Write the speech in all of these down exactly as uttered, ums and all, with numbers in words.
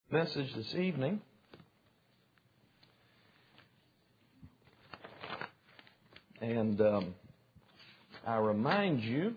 Message this evening. And um, I remind you,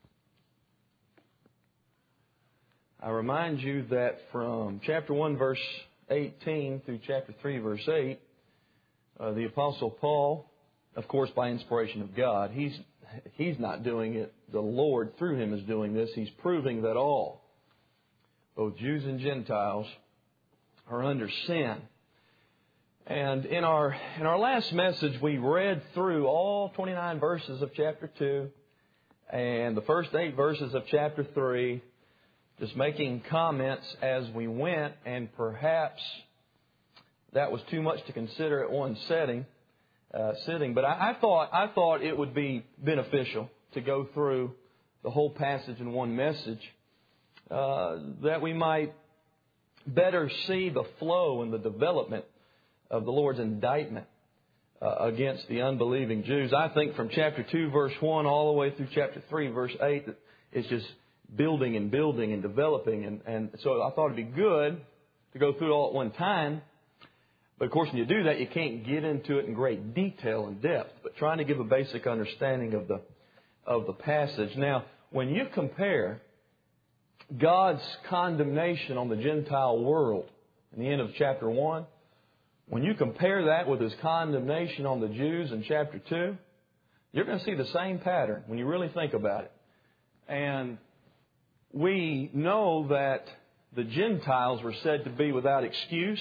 I remind you that from chapter one, verse eighteen through chapter three, verse eight, uh, the Apostle Paul, of course by inspiration of God, he's he's not doing it. The Lord through him is doing this. He's proving that all, both Jews and Gentiles, are under sin. And in our in our last message, we read through all twenty-nine verses of chapter two and the first eight verses of chapter three, just making comments as we went, and perhaps that was too much to consider at one setting, uh, sitting. But I, I thought I thought it would be beneficial to go through the whole passage in one message, uh, that we might better see the flow and the development of the Lord's indictment uh, against the unbelieving Jews. I think from chapter two, verse one, all the way through chapter three, verse eight, that it's just building and building and developing. And, and so I thought it'd be good to go through it all at one time. But of course, when you do that, you can't get into it in great detail and depth. But trying to give a basic understanding of the of the passage. Now, when you compare God's condemnation on the Gentile world in the end of chapter one, when you compare that with His condemnation on the Jews in chapter two, you're going to see the same pattern when you really think about it. And we know that the Gentiles were said to be without excuse.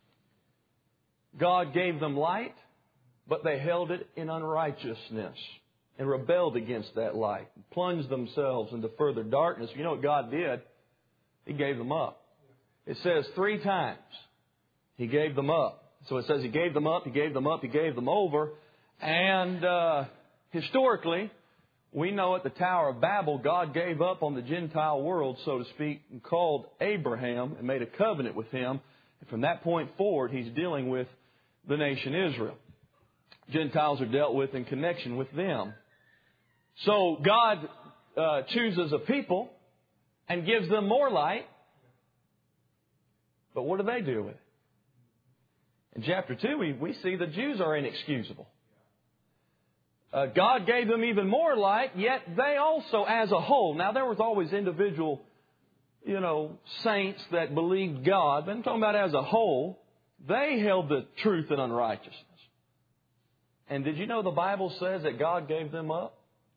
God gave them light, but they held it in unrighteousness and rebelled against that light, and plunged themselves into further darkness. You know what God did? He gave them up. It says three times He gave them up. So it says He gave them up, He gave them up, He gave them over. And uh, historically, we know at the Tower of Babel, God gave up on the Gentile world, so to speak, and called Abraham and made a covenant with him. And from that point forward, He's dealing with the nation Israel. Gentiles are dealt with in connection with them. So God uh, chooses a people and gives them more light. But what do they do with it? In chapter two, we, we see the Jews are inexcusable. Uh, God gave them even more light, yet they also, as a whole, now there was always individual, you know, saints that believed God, but I'm talking about as a whole, they held the truth in unrighteousness. And did you know the Bible says that God gave them up?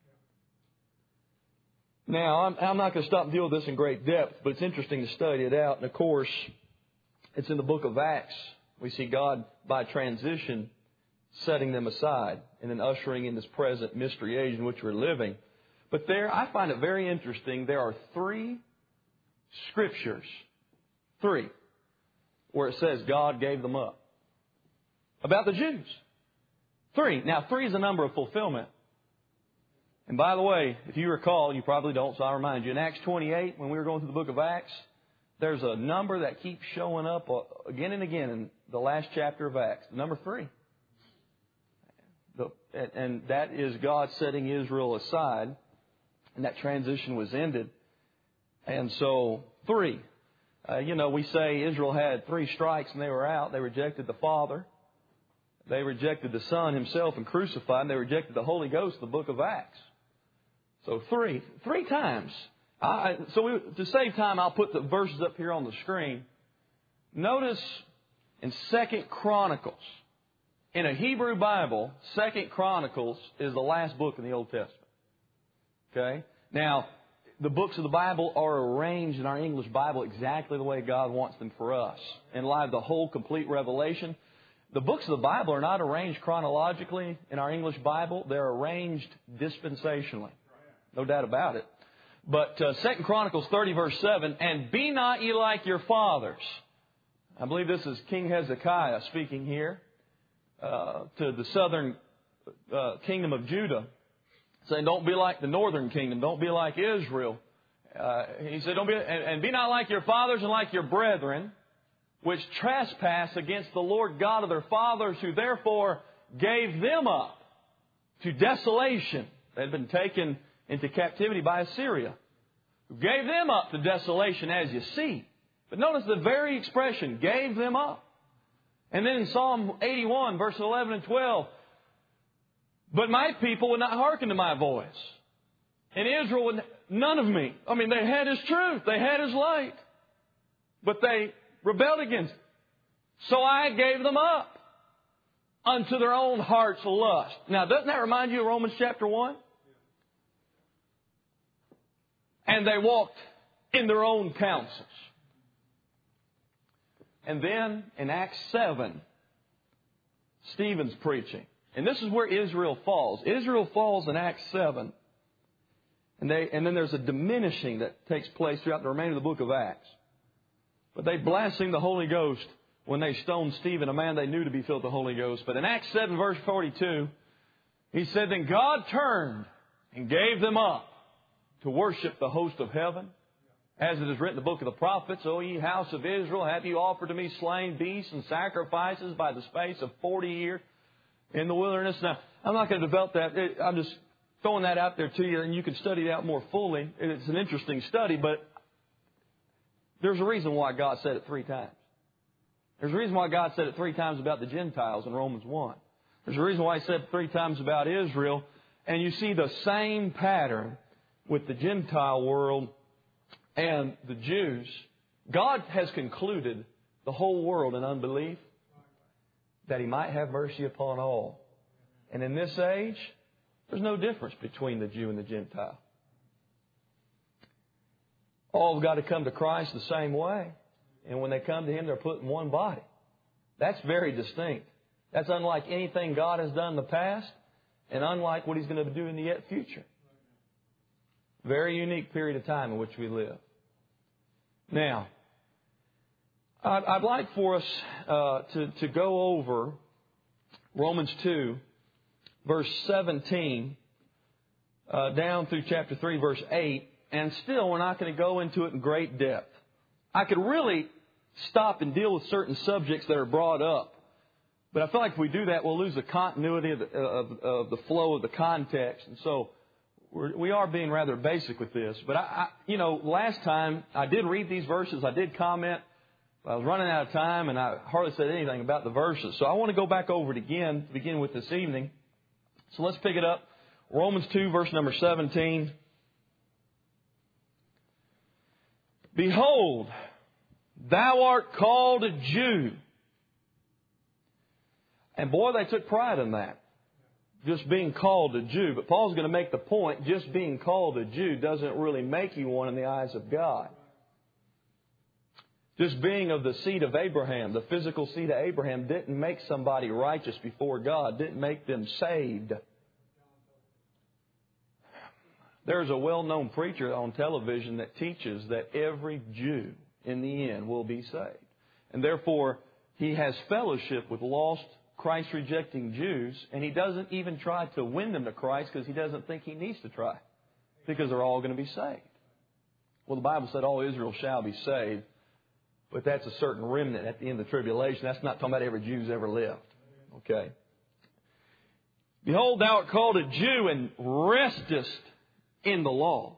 Now, I'm, I'm not going to stop and deal with this in great depth, but it's interesting to study it out. And of course, it's in the book of Acts. We see God, by transition, setting them aside and then ushering in this present mystery age in which we're living. But there, I find it very interesting, there are three scriptures, three, where it says God gave them up. About the Jews. Three. Now, three is a number of fulfillment. And by the way, if you recall, you probably don't, so I'll remind you, in Acts twenty-eight, when we were going through the book of Acts, there's a number that keeps showing up again and again in the last chapter of Acts. Number three. The, and that is God setting Israel aside, and that transition was ended. And so, three. Uh, you know, we say Israel had three strikes and they were out. They rejected the Father. They rejected the Son Himself and crucified. And they rejected the Holy Ghost, the book of Acts. So three. Three times. I, so we, to save time, I'll put the verses up here on the screen. Notice in Second Chronicles. In a Hebrew Bible, Second Chronicles is the last book in the Old Testament. Okay? Now, the books of the Bible are arranged in our English Bible exactly the way God wants them for us. In light of the whole complete revelation. The books of the Bible are not arranged chronologically in our English Bible. They're arranged dispensationally. No doubt about it. But uh, Second Chronicles thirty, verse seven, and be not ye like your fathers. I believe this is King Hezekiah speaking here uh, to the southern uh, kingdom of Judah, saying, don't be like the northern kingdom. Don't be like Israel. Uh, he said, don't be, and, and be not like your fathers and like your brethren, which trespass against the Lord God of their fathers, who therefore gave them up to desolation. They had been taken into captivity by Assyria, who gave them up to desolation, as you see But notice the very expression, gave them up. And then in Psalm eighty-one, verses eleven and twelve, but my people would not hearken to my voice. And Israel would, none of me. I mean, they had His truth. They had His light. But they rebelled against it. So I gave them up unto their own heart's lust. Now, doesn't that remind you of Romans chapter one? And they walked in their own counsels. And then in Acts seven, Stephen's preaching. And this is where Israel falls. Israel falls in Acts seven. And, they, and then there's a diminishing that takes place throughout the remainder of the book of Acts. But they blasphemed the Holy Ghost when they stoned Stephen, a man they knew to be filled with the Holy Ghost. But in Acts seven, verse forty-two, he said, then God turned and gave them up to worship the host of heaven. As it is written in the book of the prophets, O ye house of Israel, have you offered to me slain beasts and sacrifices by the space of forty years in the wilderness? Now, I'm not going to develop that. I'm just throwing that out there to you, and you can study it out more fully. It's an interesting study, but there's a reason why God said it three times. There's a reason why God said it three times about the Gentiles in Romans one. There's a reason why He said it three times about Israel. And you see the same pattern with the Gentile world and the Jews. God has concluded the whole world in unbelief that He might have mercy upon all. And in this age, there's no difference between the Jew and the Gentile. All have got to come to Christ the same way. And when they come to Him, they're put in one body. That's very distinct. That's unlike anything God has done in the past and unlike what He's going to do in the yet future. Very unique period of time in which we live. Now, I'd, I'd like for us uh, to, to go over Romans two, verse seventeen, uh, down through chapter three, verse eight. And still, we're not going to go into it in great depth. I could really stop and deal with certain subjects that are brought up. But I feel like if we do that, we'll lose the continuity of the, of, of the flow of the context. And so we're, we are being rather basic with this. But, I, I, you know, last time I did read these verses. I did comment. I was running out of time, and I hardly said anything about the verses. So I want to go back over it again to begin with this evening. So let's pick it up. Romans two, verse number seventeen. Behold, thou art called a Jew. And boy, they took pride in that. Just being called a Jew. But Paul's going to make the point, just being called a Jew doesn't really make you one in the eyes of God. Just being of the seed of Abraham, the physical seed of Abraham, didn't make somebody righteous before God, didn't make them saved. There's a well-known preacher on television that teaches that every Jew in the end will be saved. And therefore, he has fellowship with lost, Christ-rejecting Jews, and he doesn't even try to win them to Christ because he doesn't think he needs to try, because they're all going to be saved. Well, the Bible said all Israel shall be saved, but that's a certain remnant at the end of the tribulation. That's not talking about every Jew who's ever lived. Okay. Behold, thou art called a Jew and restest in the law.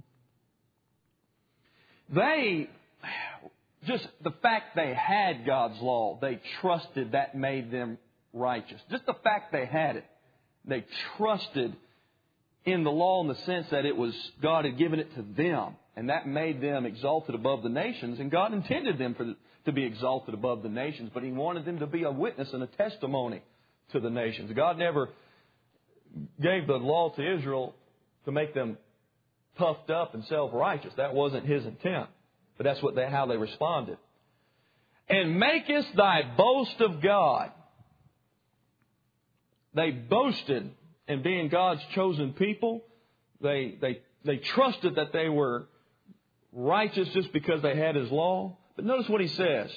They, just the fact they had God's law, they trusted that made them righteous. Just the fact they had it. They trusted in the law in the sense that it was God had given it to them. And that made them exalted above the nations. And God intended them for, to be exalted above the nations. But He wanted them to be a witness and a testimony to the nations. God never gave the law to Israel to make them puffed up and self-righteous. That wasn't His intent. But that's what they, how they responded. And makest thy boast of God. They boasted in being God's chosen people. They, they, they trusted that they were righteous just because they had His law. But notice what he says.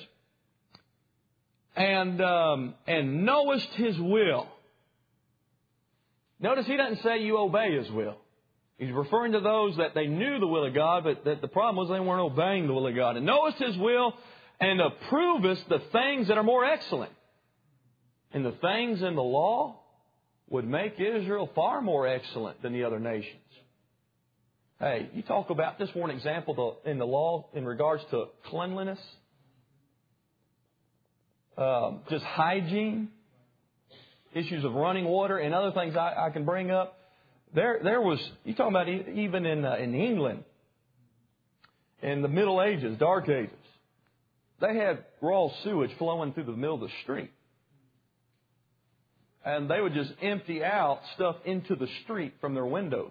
And, um, and knowest His will. Notice he doesn't say you obey His will. He's referring to those that they knew the will of God, but that the problem was they weren't obeying the will of God. And knowest His will, and approvest the things that are more excellent. And the things in the law would make Israel far more excellent than the other nations. Hey, you talk about this one example in the law in regards to cleanliness. um, just hygiene, issues of running water, and other things I, I can bring up. There, there was, you talking about even in uh, in England, in the Middle Ages, Dark Ages, they had raw sewage flowing through the middle of the street. And they would just empty out stuff into the street from their windows.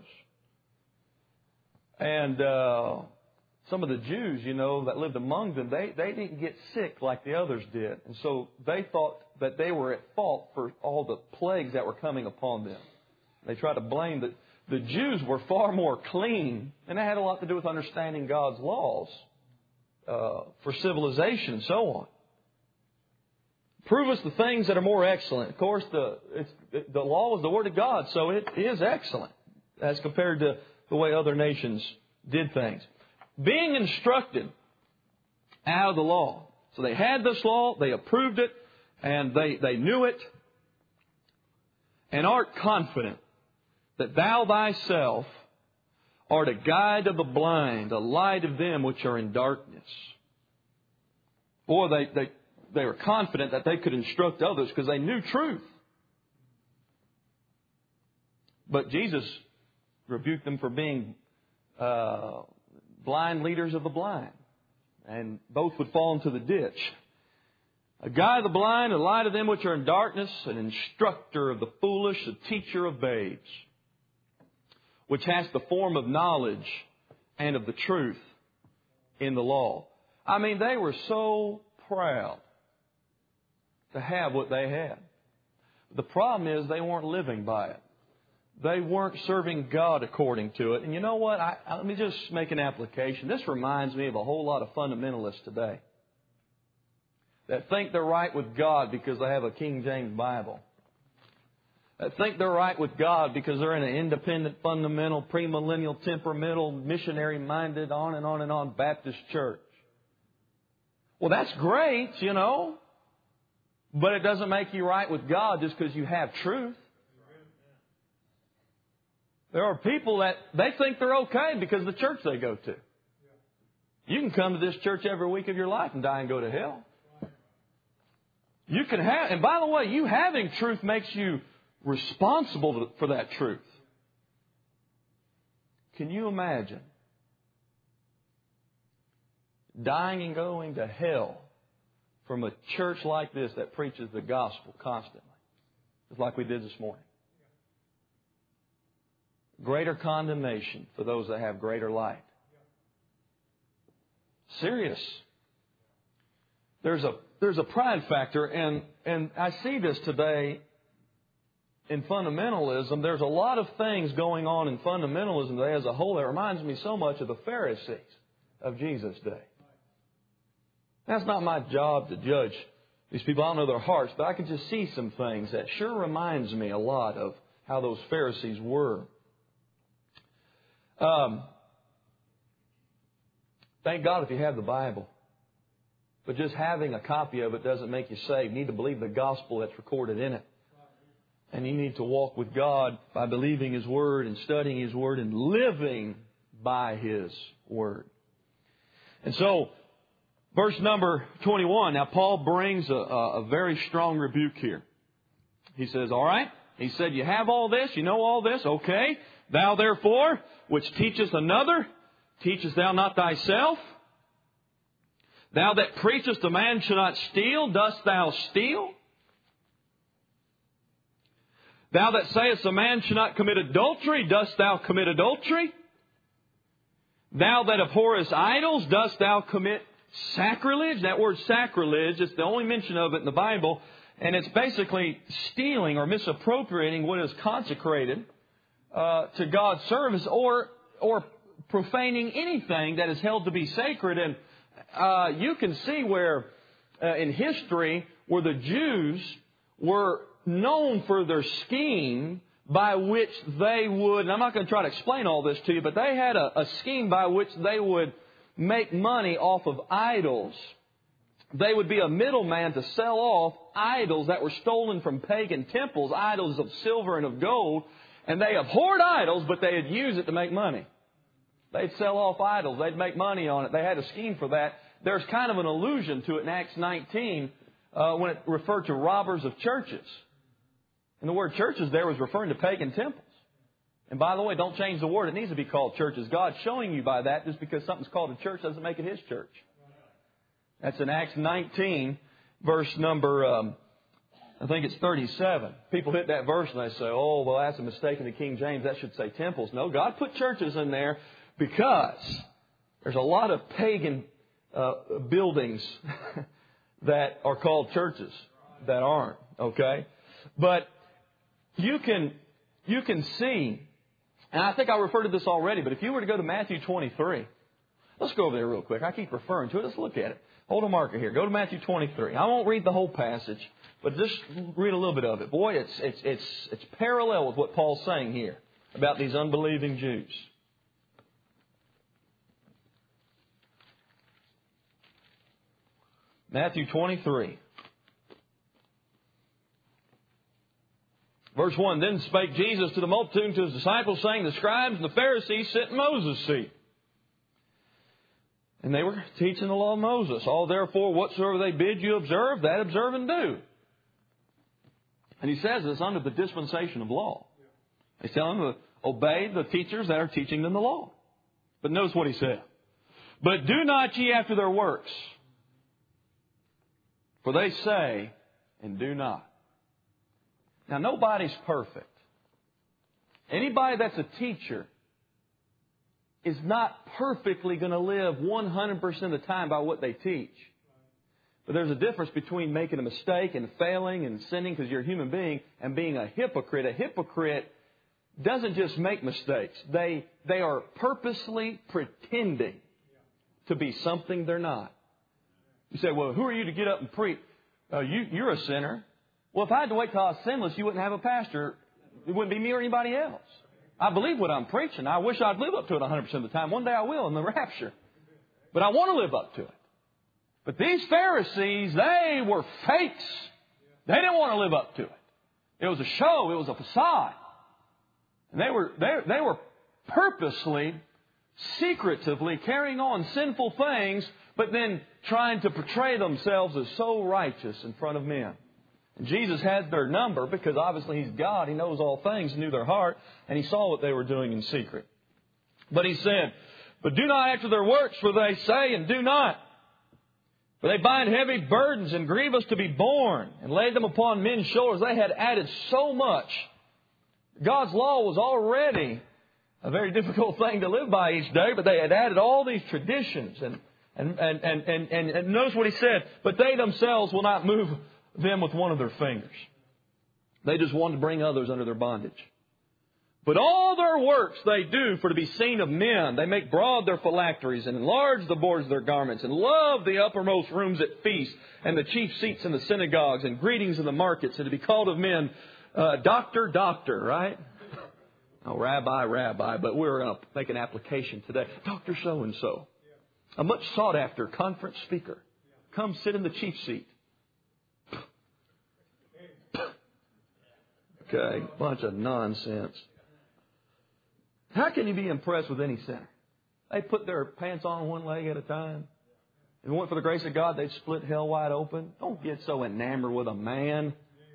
And uh, some of the Jews, you know, that lived among them, they, they didn't get sick like the others did. And so they thought that they were at fault for all the plagues that were coming upon them. They tried to blame the, the Jews were far more clean, and that had a lot to do with understanding God's laws uh, for civilization and so on. Prove us the things that are more excellent. Of course, the it's, the law is the Word of God, so it is excellent as compared to the way other nations did things. Being instructed out of the law. So they had this law, they approved it, and they, they knew it, and art confident that thou thyself art a guide of the blind, a light of them which are in darkness. Boy, they, they, they were confident that they could instruct others because they knew truth. But Jesus rebuked them for being uh, blind leaders of the blind. And both would fall into the ditch. A guide of the blind, a light of them which are in darkness, an instructor of the foolish, a teacher of babes, which has the form of knowledge and of the truth in the law. I mean, they were so proud to have what they had. The problem is they weren't living by it. They weren't serving God according to it. And you know what? I, I, let me just make an application. This reminds me of a whole lot of fundamentalists today that think they're right with God because they have a King James Bible. That think they're right with God because they're in an independent, fundamental, premillennial, temperamental, missionary-minded, on and on and on Baptist church. Well, that's great, you know, but it doesn't make you right with God just because you have truth. There are people that they think they're okay because of the church they go to. You can come to this church every week of your life and die and go to hell. You can have, and by the way, you having truth makes you responsible for that truth. Can you imagine dying and going to hell from a church like this that preaches the gospel constantly? Just like we did this morning. Greater condemnation for those that have greater light. Serious. There's a there's a pride factor, and, and I see this today in fundamentalism. There's a lot of things going on in fundamentalism today as a whole that reminds me so much of the Pharisees of Jesus' day. That's not my job to judge these people. I don't know their hearts, but I can just see some things that sure reminds me a lot of how those Pharisees were. Um, thank God if you have the Bible. But just having a copy of it doesn't make you saved. You need to believe the gospel that's recorded in it. And you need to walk with God by believing His Word and studying His Word and living by His Word. And so, verse number twenty-one. Now, Paul brings a, a, a very strong rebuke here. He says, all right. He said, you have all this. You know all this. Okay. Thou therefore, which teachest another, teachest thou not thyself? Thou that preachest a man should not steal, dost thou steal? Thou that sayest a man should not commit adultery, dost thou commit adultery? Thou that abhorrest idols, dost thou commit sacrilege? That word sacrilege is the only mention of it in the Bible, and it's basically stealing or misappropriating what is consecrated uh, to God's service, or or profaning anything that is held to be sacred. And uh, you can see where uh, in history where the Jews were known for their scheme by which they would, and I'm not going to try to explain all this to you, but they had a, a scheme by which they would make money off of idols. They would be a middleman to sell off idols that were stolen from pagan temples, idols of silver and of gold, and they abhorred idols, but they'd use it to make money. They'd sell off idols. They'd make money on it. They had a scheme for that. There's kind of an allusion to it in Acts nineteen uh, when it referred to robbers of churches. And the word churches there was referring to pagan temples. And by the way, don't change the word. It needs to be called churches. God's showing you by that just because something's called a church doesn't make it His church. That's in Acts nineteen, verse number, um, I think it's thirty-seven. People hit that verse and they say, oh, well, that's a mistake in the King James. That should say temples. No, God put churches in there because there's a lot of pagan uh, buildings that are called churches that aren't. Okay? But you can, you can see, and I think I referred to this already, but if you were to go to Matthew twenty-three, let's go over there real quick. I keep referring to it. Let's look at it. Hold a marker here. Go to Matthew twenty-three. I won't read the whole passage, but just read a little bit of it. Boy, it's it's it's it's parallel with what Paul's saying here about these unbelieving Jews. Matthew twenty-three. Verse one, then spake Jesus to the multitude and to His disciples, saying, the scribes and the Pharisees sit in Moses' seat. And they were teaching the law of Moses. All therefore, whatsoever they bid you observe, that observe and do. And He says it's under the dispensation of law. He's telling them to obey the teachers that are teaching them the law. But notice what He said. But do not ye after their works, for they say and do not. Now, nobody's perfect. Anybody that's a teacher is not perfectly going to live one hundred percent of the time by what they teach. But there's a difference between making a mistake and failing and sinning because you're a human being and being a hypocrite. A hypocrite doesn't just make mistakes. They, they are purposely pretending to be something they're not. You say, well, who are you to get up and preach? Uh, you, you're a sinner. Well, if I had to wait till I was sinless, you wouldn't have a pastor. It wouldn't be me or anybody else. I believe what I'm preaching. I wish I'd live up to it one hundred percent of the time. One day I will in the rapture. But I want to live up to it. But these Pharisees, they were fakes. They didn't want to live up to it. It was a show. It was a facade. And they were, they, they were purposely, secretively carrying on sinful things, but then trying to portray themselves as so righteous in front of men. And Jesus had their number because obviously He's God. He knows all things, knew their heart, and He saw what they were doing in secret. But He said, but do not after their works, for they say and do not. For they bind heavy burdens and grievous to be borne, and lay them upon men's shoulders. They had added so much. God's law was already a very difficult thing to live by each day, but they had added all these traditions. And, and, and, and, and, and, and notice what He said, but they themselves will not move them with one of their fingers. They just want to bring others under their bondage. But all their works they do for to be seen of men. They make broad their phylacteries and enlarge the borders of their garments and love the uppermost rooms at feasts and the chief seats in the synagogues and greetings in the markets and to be called of men, uh, doctor, doctor, right? Oh, rabbi, rabbi, but we're going to make an application today. Doctor so-and-so, a much sought after conference speaker. Come sit in the chief seat. Okay, bunch of nonsense. How can you be impressed with any sinner? They put their pants on one leg at a time. If it weren't for the grace of God, they'd split hell wide open. Don't get so enamored with a man.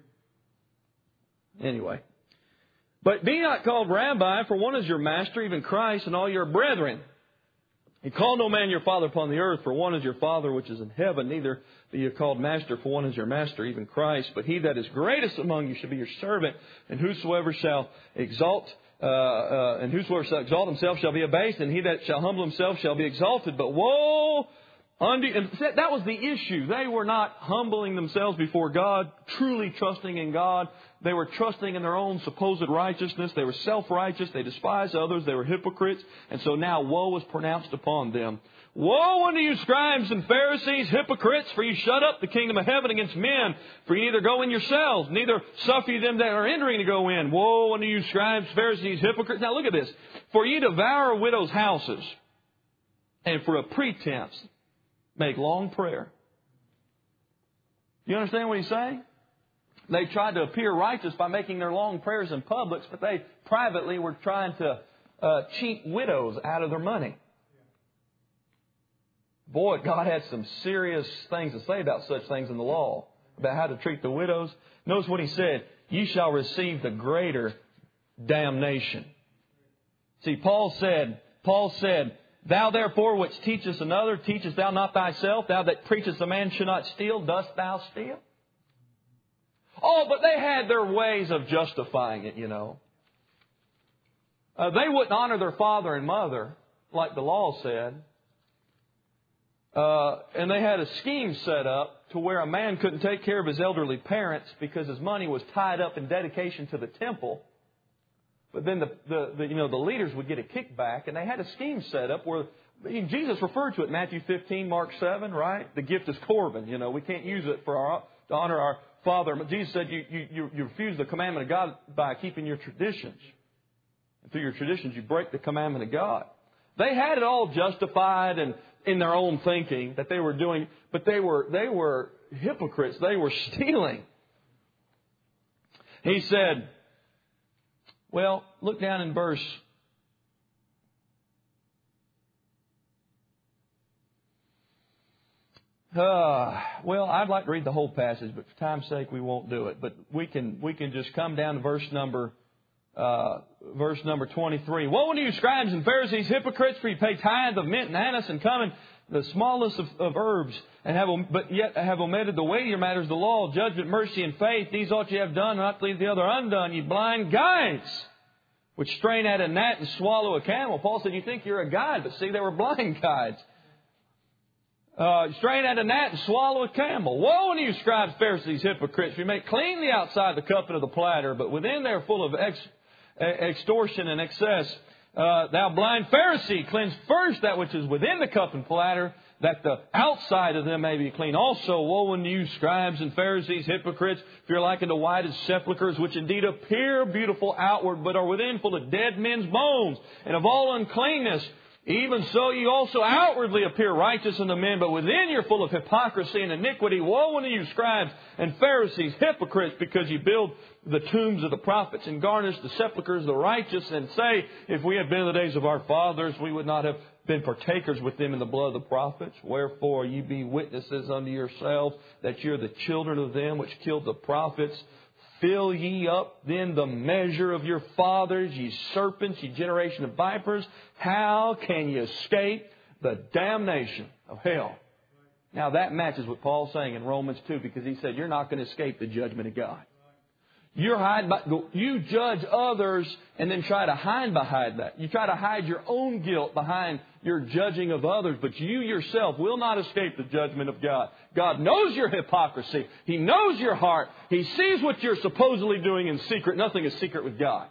Anyway. But be not called rabbi, for one is your master, even Christ, and all your brethren. And call no man your father upon the earth, for one is your Father which is in heaven. Neither be you called master, for one is your master, even Christ. But he that is greatest among you shall be your servant. And whosoever shall exalt, uh, uh, and whosoever shall exalt himself shall be abased, and he that shall humble himself shall be exalted. But woe unto you. And that was the issue. They were not humbling themselves before God, truly trusting in God. They were trusting in their own supposed righteousness. They were self-righteous. They despised others. They were hypocrites. And so now woe was pronounced upon them. Woe unto you, scribes and Pharisees, hypocrites, for you shut up the kingdom of heaven against men. For you neither go in yourselves, neither suffer you them that are entering to go in. Woe unto you, scribes, Pharisees, hypocrites. Now look at this. For ye devour widows' houses, and for a pretense make long prayer. You understand what he's saying? They tried to appear righteous by making their long prayers in public, but they privately were trying to uh, cheat widows out of their money. Boy, God had some serious things to say about such things in the law. about how to treat the widows. Notice what he said. You shall receive the greater damnation. See, Paul said, Paul said, Thou therefore which teachest another, teachest thou not thyself? Thou that preachest a man should not steal, dost thou steal? Oh, but they had their ways of justifying it, you know. Uh, they wouldn't honor their father and mother, like the law said. Uh, and they had a scheme set up to where a man couldn't take care of his elderly parents because his money was tied up in dedication to the temple. But then the, the, the you know the leaders would get a kickback, and they had a scheme set up where Jesus referred to it, Matthew fifteen, Mark seven, right? The gift is Corban. You know, we can't use it for our, to honor our Father. But Jesus said you, you, you refuse the commandment of God by keeping your traditions. And through your traditions, you break the commandment of God. They had it all justified and in their own thinking that they were doing, but they were they were hypocrites. They were stealing. He said, well, look down in verse Uh, well, I'd like to read the whole passage, but for time's sake, we won't do it. But we can we can just come down to verse number uh, verse number twenty-three. Woe unto you, scribes and Pharisees, hypocrites! For you pay tithe of mint and anise and cumin, the smallest of, of herbs, and have but yet have omitted the weightier matters of the law, judgment, mercy, and faith. These ought you have done, not to leave the other undone. You blind guides, which strain at a gnat and swallow a camel. Paul said, you think you're a guide, but see, they were blind guides. Uh, strain at a gnat and swallow a camel. Woe unto you, scribes, Pharisees, hypocrites! You make clean the outside the cup and of the platter, but within they are full of ex, extortion and excess. Uh, thou blind Pharisee, cleanse first that which is within the cup and platter, that the outside of them may be clean. Also, woe unto you, scribes and Pharisees, hypocrites! If you're like unto whited sepulchres, which indeed appear beautiful outward, but are within full of dead men's bones, and of all uncleanness. Even so you also outwardly appear righteous unto men, but within you're full of hypocrisy and iniquity. Woe unto you, scribes and Pharisees, hypocrites, because you build the tombs of the prophets and garnish the sepulchres of the righteous, and say, if we had been in the days of our fathers, we would not have been partakers with them in the blood of the prophets. Wherefore ye be witnesses unto yourselves that you're the children of them which killed the prophets. Fill ye up then the measure of your fathers, ye serpents, ye generation of vipers. How can you escape the damnation of hell? Now that matches what Paul's saying in Romans two, because he said you're not going to escape the judgment of God. You're hide by, you judge others and then try to hide behind that. You try to hide your own guilt behind your judging of others, but you yourself will not escape the judgment of God. God knows your hypocrisy. He knows your heart. He sees what you're supposedly doing in secret. Nothing is secret with God.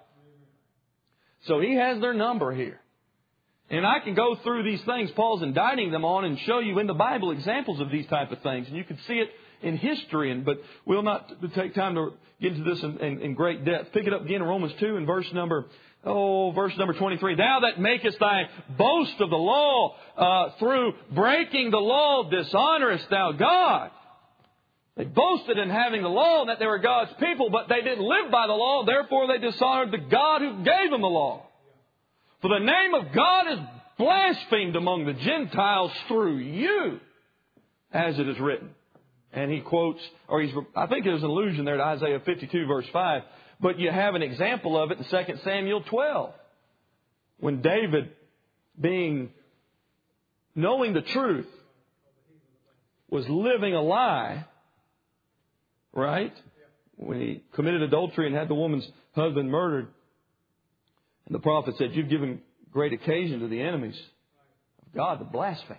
So He has their number here. And I can go through these things Paul's indicting them on and show you in the Bible examples of these type of things. And you can see it in history, and but we'll not take time to get into this in, in, in great depth. Pick it up again in Romans two and verse number oh verse number twenty-three. Thou that makest thy boast of the law, uh, through breaking the law dishonorest thou God. They boasted in having the law and that they were God's people, but they didn't live by the law. Therefore they dishonored the God who gave them the law. For the name of God is blasphemed among the Gentiles through you, as it is written. And he quotes, or he's, I think there's an allusion there to Isaiah fifty-two, verse five. But you have an example of it in Second Samuel twelve. When David, being, knowing the truth, was living a lie, right? When he committed adultery and had the woman's husband murdered. And the prophet said, you've given great occasion to the enemies of God to blaspheme.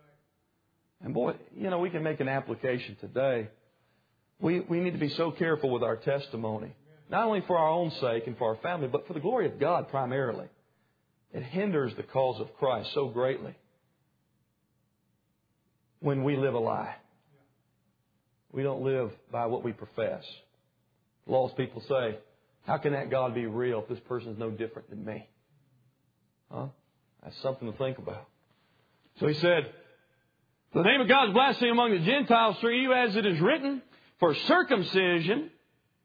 And boy, you know, we can make an application today. We we need to be so careful with our testimony. Not only for our own sake and for our family, but for the glory of God primarily. It hinders the cause of Christ so greatly when we live a lie. We don't live by what we profess. Lost people say, how can that God be real if this person is no different than me? Huh? That's something to think about. So he said, the name of God is blasphemed among the Gentiles through you, as it is written, for circumcision.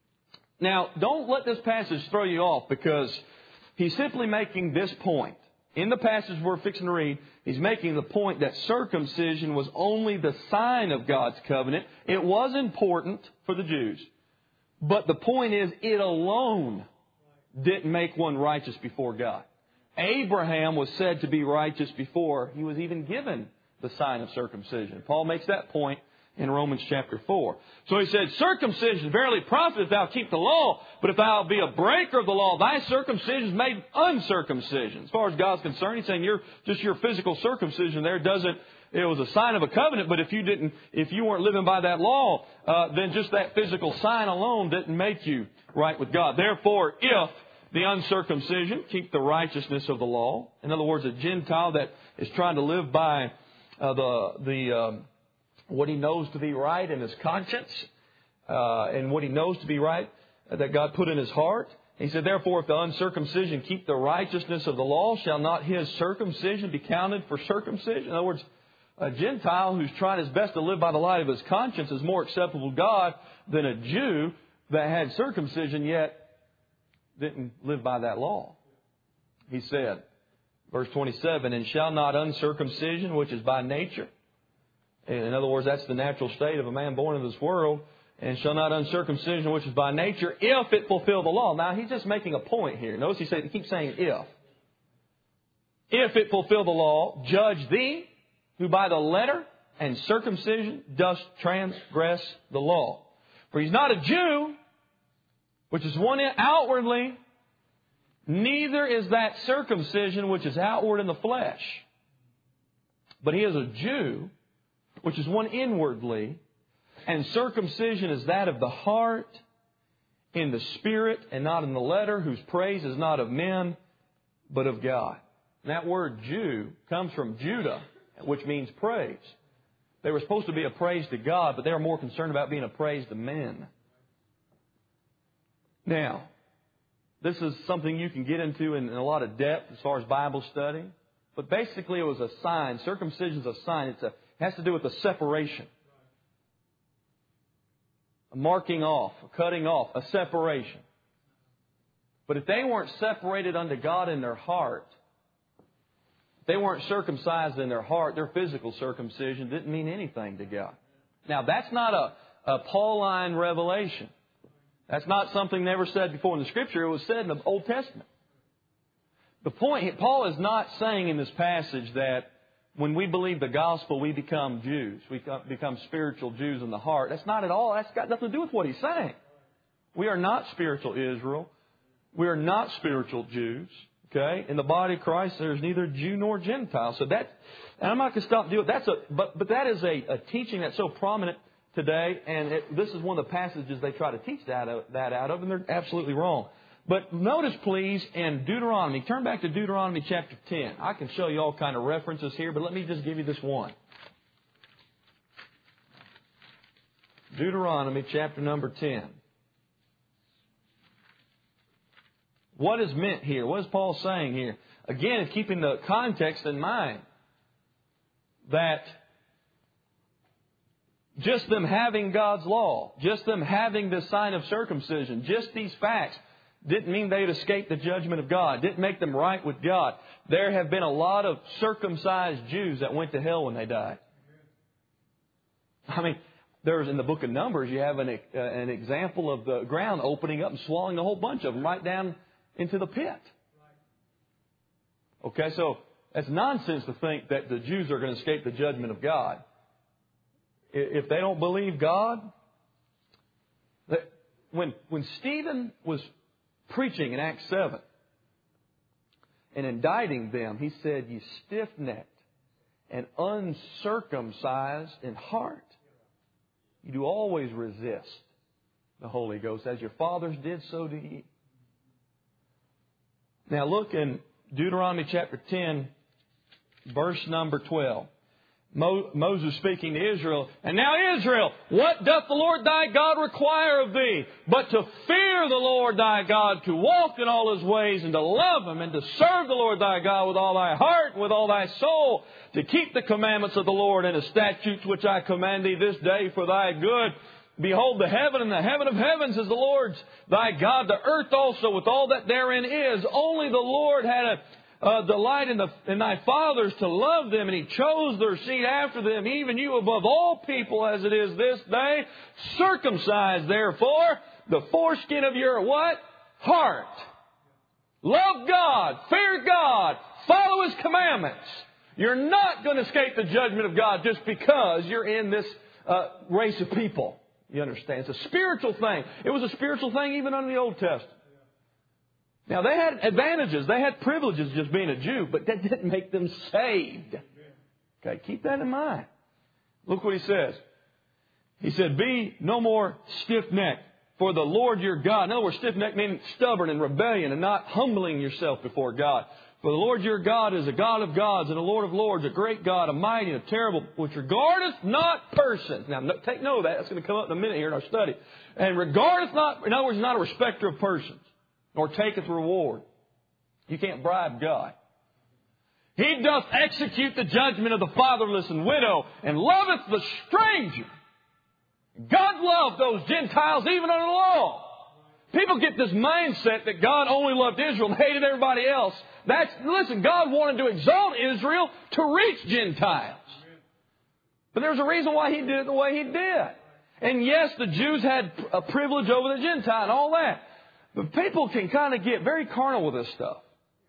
Now, don't let this passage throw you off, because he's simply making this point. in the passage we're fixing to read, he's making the point that circumcision was only the sign of God's covenant. It was important for the Jews. But the point is, it alone didn't make one righteous before God. Abraham was said to be righteous before he was even given the sign of circumcision. Paul makes that point in Romans chapter four. So he said, circumcision verily profiteth, thou keep the law, but if thou be a breaker of the law, thy circumcision is made uncircumcision. As far as God's concerned, he's saying you're, just your physical circumcision there doesn't, it was a sign of a covenant, but if you didn't, if you weren't living by that law, uh, then just that physical sign alone didn't make you right with God. Therefore, if the uncircumcision keep the righteousness of the law, in other words, a Gentile that is trying to live by uh, the the um, what he knows to be right in his conscience, uh, and what he knows to be right uh, that God put in his heart. He said, therefore, if the uncircumcision keep the righteousness of the law, shall not his circumcision be counted for circumcision? In other words, a Gentile who's trying his best to live by the light of his conscience is more acceptable to God than a Jew that had circumcision yet didn't live by that law. He said, verse twenty-seven, and shall not uncircumcision, which is by nature, in other words, that's the natural state of a man born into this world, and shall not uncircumcision, which is by nature, if it fulfill the law. Now, he's just making a point here. Notice he, said, he keeps saying if. If it fulfill the law, judge thee, who by the letter and circumcision dost transgress the law. For he's not a Jew, which is one outwardly, neither is that circumcision which is outward in the flesh. But he is a Jew, which is one inwardly, and circumcision is that of the heart, in the spirit and not in the letter, whose praise is not of men, but of God. And that word Jew comes from Judah, which means praise. They were supposed to be a praise to God, but they were more concerned about being a praise to men. Now, this is something you can get into in, in a lot of depth as far as Bible study. But basically it was a sign. Circumcision is a sign. It's a, it has to do with a separation. A marking off, a cutting off, a separation. But if they weren't separated unto God in their heart, if they weren't circumcised in their heart, their physical circumcision didn't mean anything to God. Now, that's not a, a Pauline revelation. That's not something never said before in the Scripture. It was said in the Old Testament. The point, Paul is not saying in this passage that when we believe the gospel, we become Jews. We become spiritual Jews in the heart. That's not at all. That's got nothing to do with what he's saying. We are not spiritual Israel. We are not spiritual Jews. Okay? In the body of Christ, there's neither Jew nor Gentile. So that, and I'm not going to stop doing that's a, but, but that is a, a teaching that's so prominent today, and it, this is one of the passages they try to teach that, that out of, and they're absolutely wrong. But notice, please, in Deuteronomy, turn back to Deuteronomy chapter ten. I can show you all kind of references here, but let me just give you this one. Deuteronomy chapter number ten. What is meant here? What is Paul saying here? Again, keeping the context in mind that just them having God's law, just them having the sign of circumcision, just these facts didn't mean they'd escape the judgment of God, didn't make them right with God. There have been a lot of circumcised Jews that went to hell when they died. I mean, there's in the book of Numbers, you have an, uh, an example of the ground opening up and swallowing a whole bunch of them right down into the pit. Okay, so it's nonsense to think that the Jews are going to escape the judgment of God. If they don't believe God, when, when Stephen was preaching in Acts seven and indicting them, he said, "You stiff-necked and uncircumcised in heart, you do always resist the Holy Ghost. As your fathers did, so do ye." Now look in Deuteronomy chapter ten, verse number twelve. Mo- Moses speaking to Israel, "And now Israel, what doth the Lord thy God require of thee? But to fear the Lord thy God, to walk in all his ways, and to love him, and to serve the Lord thy God with all thy heart, and with all thy soul, to keep the commandments of the Lord and the statutes which I command thee this day for thy good. Behold, the heaven and the heaven of heavens is the Lord's thy God, the earth also with all that therein is. Only the Lord had a uh, delight in, the, in thy fathers to love them, and he chose their seed after them, even you above all people as it is this day. Circumcise, therefore, the foreskin of your what? Heart. Love God. Fear God. Follow His commandments. You're not going to escape the judgment of God just because you're in this uh, race of people. You understand? It's a spiritual thing. It was a spiritual thing even under the Old Testament. Now, they had advantages. They had privileges just being a Jew, but that didn't make them saved. Okay, keep that in mind. Look what he says. He said, be no more stiff-necked, for the Lord your God. In other words, stiff-necked meaning stubborn and rebellion and not humbling yourself before God. For the Lord your God is a God of gods and a Lord of lords, a great God, a mighty and a terrible, which regardeth not persons. Now, take note of that. That's going to come up in a minute here in our study. And regardeth not, in other words, not a respecter of persons, nor taketh reward. You can't bribe God. He doth execute the judgment of the fatherless and widow, and loveth the stranger. God loved those Gentiles even under the law. People get this mindset that God only loved Israel and hated everybody else. That's, listen, God wanted to exalt Israel to reach Gentiles. But there's a reason why He did it the way He did. And yes, the Jews had a privilege over the Gentile and all that. But people can kind of get very carnal with this stuff.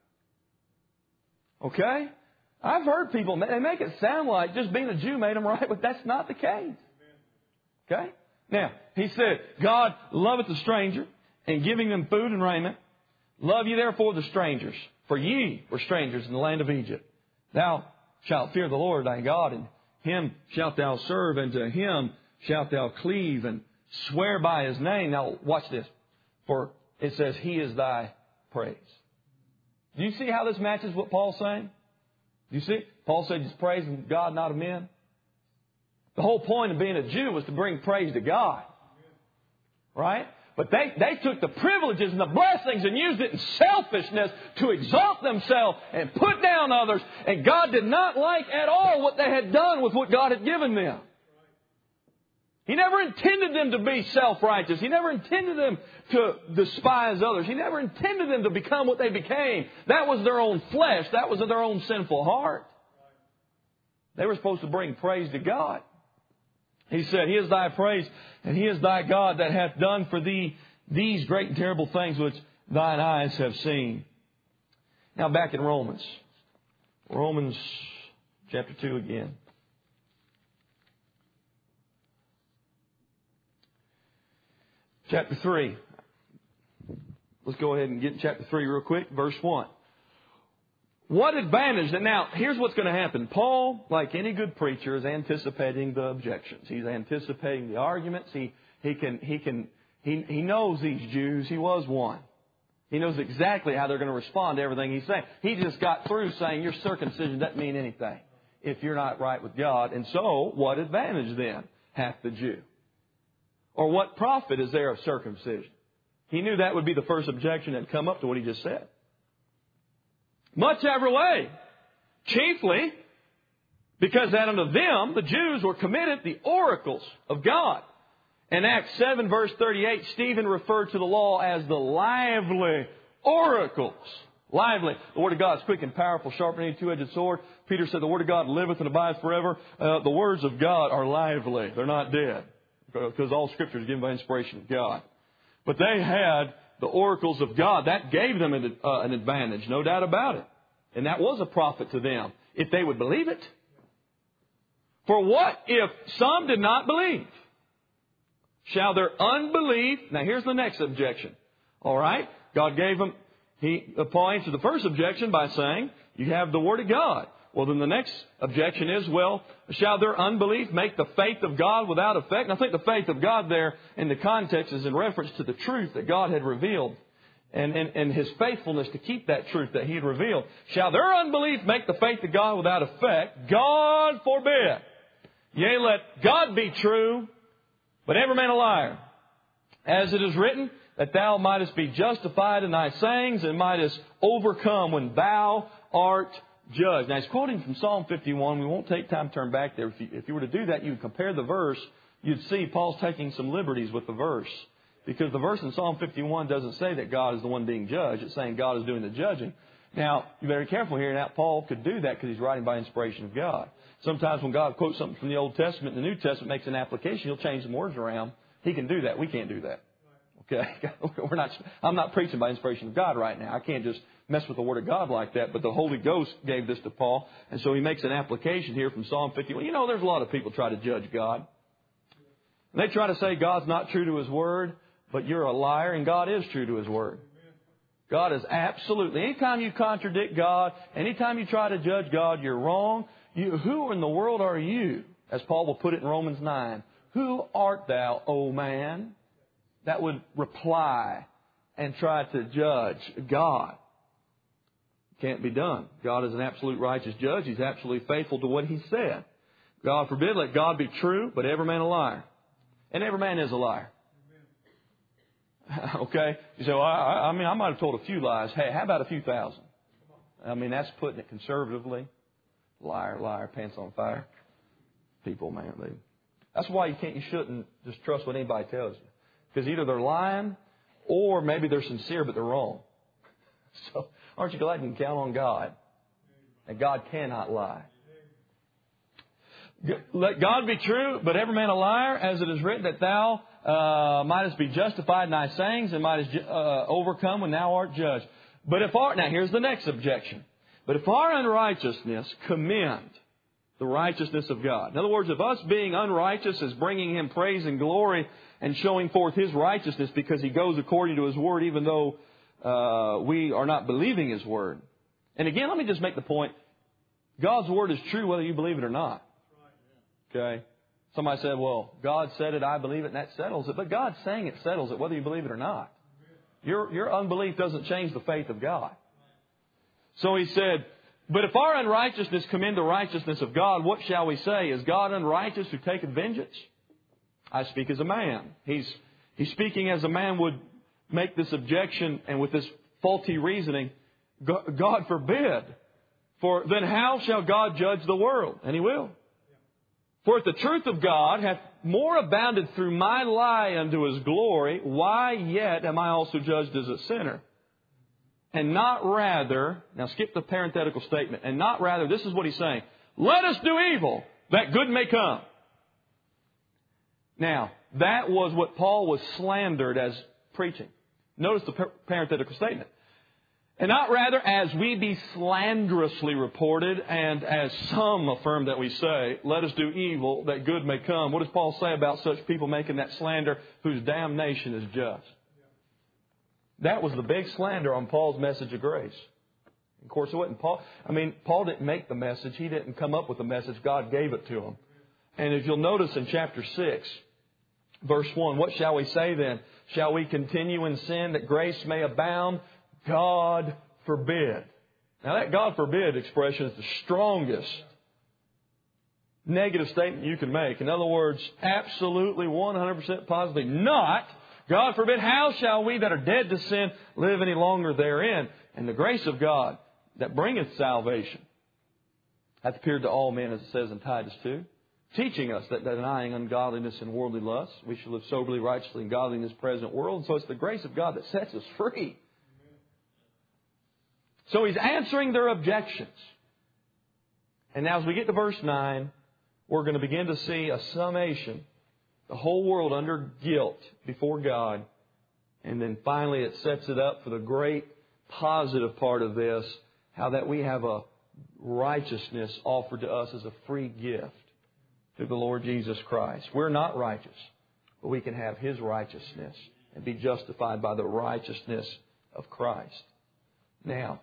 Okay? I've heard people, they make it sound like just being a Jew made them right, but that's not the case. Okay? Now, he said, God loveth the stranger, and giving them food and raiment. Love ye therefore the strangers, for ye were strangers in the land of Egypt. Thou shalt fear the Lord thy God, and Him shalt thou serve, and to Him shalt thou cleave, and swear by His name. Now, watch this. For it says, He is thy praise. Do you see how this matches what Paul's saying? Do you see? Paul said he's praising God, not of men. The whole point of being a Jew was to bring praise to God. Right? But they, they took the privileges and the blessings and used it in selfishness to exalt themselves and put down others. And God did not like at all what they had done with what God had given them. He never intended them to be self-righteous. He never intended them to despise others. He never intended them to become what they became. That was their own flesh. That was their own sinful heart. They were supposed to bring praise to God. He said, He is thy praise, and He is thy God that hath done for thee these great and terrible things which thine eyes have seen. Now back in Romans. Romans chapter two again. Chapter three. Let's go ahead and get in chapter three real quick. Verse one. What advantage? And now, here's what's going to happen. Paul, like any good preacher, is anticipating the objections. He's anticipating the arguments. He he can he can he he knows these Jews. He was one. He knows exactly how they're going to respond to everything he's saying. He just got through saying your circumcision doesn't mean anything if you're not right with God. And so, what advantage then hath the Jew? Or what profit is there of circumcision? He knew that would be the first objection that would come up to what he just said. Much every way. Chiefly because that unto them, the Jews, were committed the oracles of God. In Acts seven verse thirty-eight, Stephen referred to the law as the lively oracles. Lively. The Word of God is quick and powerful, sharper than any two-edged sword. Peter said the Word of God liveth and abides forever. Uh, the words of God are lively. They're not dead. Because all Scripture is given by inspiration of God. But they had the oracles of God. That gave them an, uh, an advantage, no doubt about it. And that was a profit to them, if they would believe it. For what if some did not believe? Shall their unbelief... Now here's the next objection. All right? God gave them... He, Paul answered the first objection by saying, you have the Word of God. Well, then the next objection is, well, shall their unbelief make the faith of God without effect? And I think the faith of God there in the context is in reference to the truth that God had revealed and, and, and His faithfulness to keep that truth that He had revealed. Shall their unbelief make the faith of God without effect? God forbid. Yea, let God be true, but every man a liar. As it is written, that thou mightest be justified in thy sayings and mightest overcome when thou art judged. Now, he's quoting from Psalm fifty-one. We won't take time to turn back there. If you, if you were to do that, you would compare the verse. You'd see Paul's taking some liberties with the verse. Because the verse in Psalm fifty-one doesn't say that God is the one being judged. It's saying God is doing the judging. Now, you're very careful here. Now, Paul could do that because he's writing by inspiration of God. Sometimes when God quotes something from the Old Testament and the New Testament, makes an application, He'll change some words around. He can do that. We can't do that. Okay? We're not, I'm not preaching by inspiration of God right now. I can't just mess with the Word of God like that. But the Holy Ghost gave this to Paul. And so he makes an application here from Psalm fifty-one. You know, there's a lot of people try to judge God. And they try to say God's not true to His Word, but you're a liar, and God is true to His Word. God is absolutely. Anytime you contradict God, anytime you try to judge God, you're wrong. You, who in the world are you? As Paul will put it in Romans nine. Who art thou, O man, that would reply and try to judge God? Can't be done. God is an absolute righteous judge. He's absolutely faithful to what He said. God forbid, let God be true, but every man a liar. And every man is a liar. Okay? You say, well, I, I mean, I might have told a few lies. Hey, how about a few thousand? I mean, that's putting it conservatively. Liar, liar, pants on fire. People, man, they, that's why you can't, you shouldn't just trust what anybody tells you. Because either they're lying or maybe they're sincere, but they're wrong. So, aren't you glad you can count on God? And God cannot lie. Let God be true, but every man a liar, as it is written, that thou uh, mightest be justified in thy sayings and mightest uh, overcome when thou art judged. But if our, now here's the next objection. But if our unrighteousness commend the righteousness of God. In other words, if us being unrighteous is bringing Him praise and glory and showing forth His righteousness because He goes according to His Word, even though uh, we are not believing His Word. And again, let me just make the point. God's Word is true whether you believe it or not. Okay? Somebody said, well, God said it, I believe it, and that settles it. But God saying it settles it whether you believe it or not. Your, your unbelief doesn't change the faith of God. So He said, but if our unrighteousness commend the righteousness of God, what shall we say? Is God unrighteous who taketh vengeance? I speak as a man. He's, he's speaking as a man would make this objection and with this faulty reasoning. God forbid. For then how shall God judge the world? And He will. For if the truth of God hath more abounded through my lie unto His glory, why yet am I also judged as a sinner? And not rather, now skip the parenthetical statement, and not rather, this is what he's saying, let us do evil, that good may come. Now, that was what Paul was slandered as preaching. Notice the parenthetical statement. And not rather as we be slanderously reported, and as some affirm that we say, let us do evil, that good may come. What does Paul say about such people making that slander, whose damnation is just? That was the big slander on Paul's message of grace. Of course, it wasn't Paul. I mean, Paul didn't make the message. He didn't come up with the message. God gave it to him. And if you'll notice in chapter six, verse one, what shall we say then? Shall we continue in sin that grace may abound? God forbid. Now that God forbid expression is the strongest negative statement you can make. In other words, absolutely one hundred percent positively not. God forbid, how shall we that are dead to sin live any longer therein? And the grace of God that bringeth salvation hath appeared to all men, as it says in Titus two, teaching us that denying ungodliness and worldly lusts, we shall live soberly, righteously, and godly in this present world. And so it's the grace of God that sets us free. So he's answering their objections. And now as we get to verse nine, we're going to begin to see a summation. The whole world under guilt before God. And then finally it sets it up for the great positive part of this, how that we have a righteousness offered to us as a free gift through the Lord Jesus Christ. We're not righteous, but we can have His righteousness and be justified by the righteousness of Christ. Now,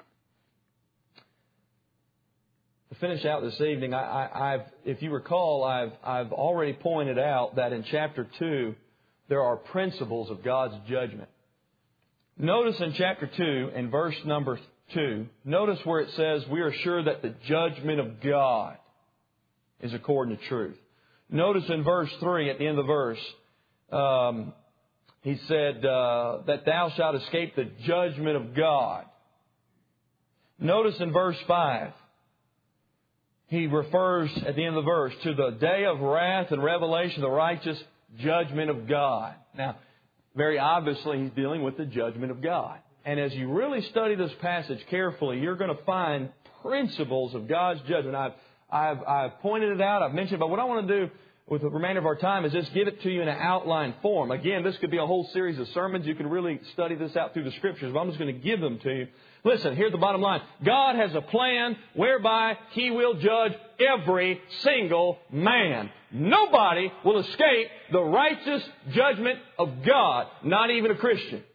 to finish out this evening, I, I, I've, if you recall, I've, I've already pointed out that in chapter two, there are principles of God's judgment. Notice in chapter two, in verse number two, notice where it says, we are sure that the judgment of God is according to truth. Notice in verse three, at the end of the verse, um, he said uh, that thou shalt escape the judgment of God. Notice in verse five, he refers at the end of the verse to the day of wrath and revelation, the righteous judgment of God. Now, very obviously, he's dealing with the judgment of God. And as you really study this passage carefully, you're going to find principles of God's judgment. I've, I've, I've pointed it out, I've mentioned it, but what I want to do with the remainder of our time is just give it to you in an outline form. Again, this could be a whole series of sermons. You can really study this out through the Scriptures, but I'm just going to give them to you. Listen, here's the bottom line. God has a plan whereby He will judge every single man. Nobody will escape the righteous judgment of God, not even a Christian.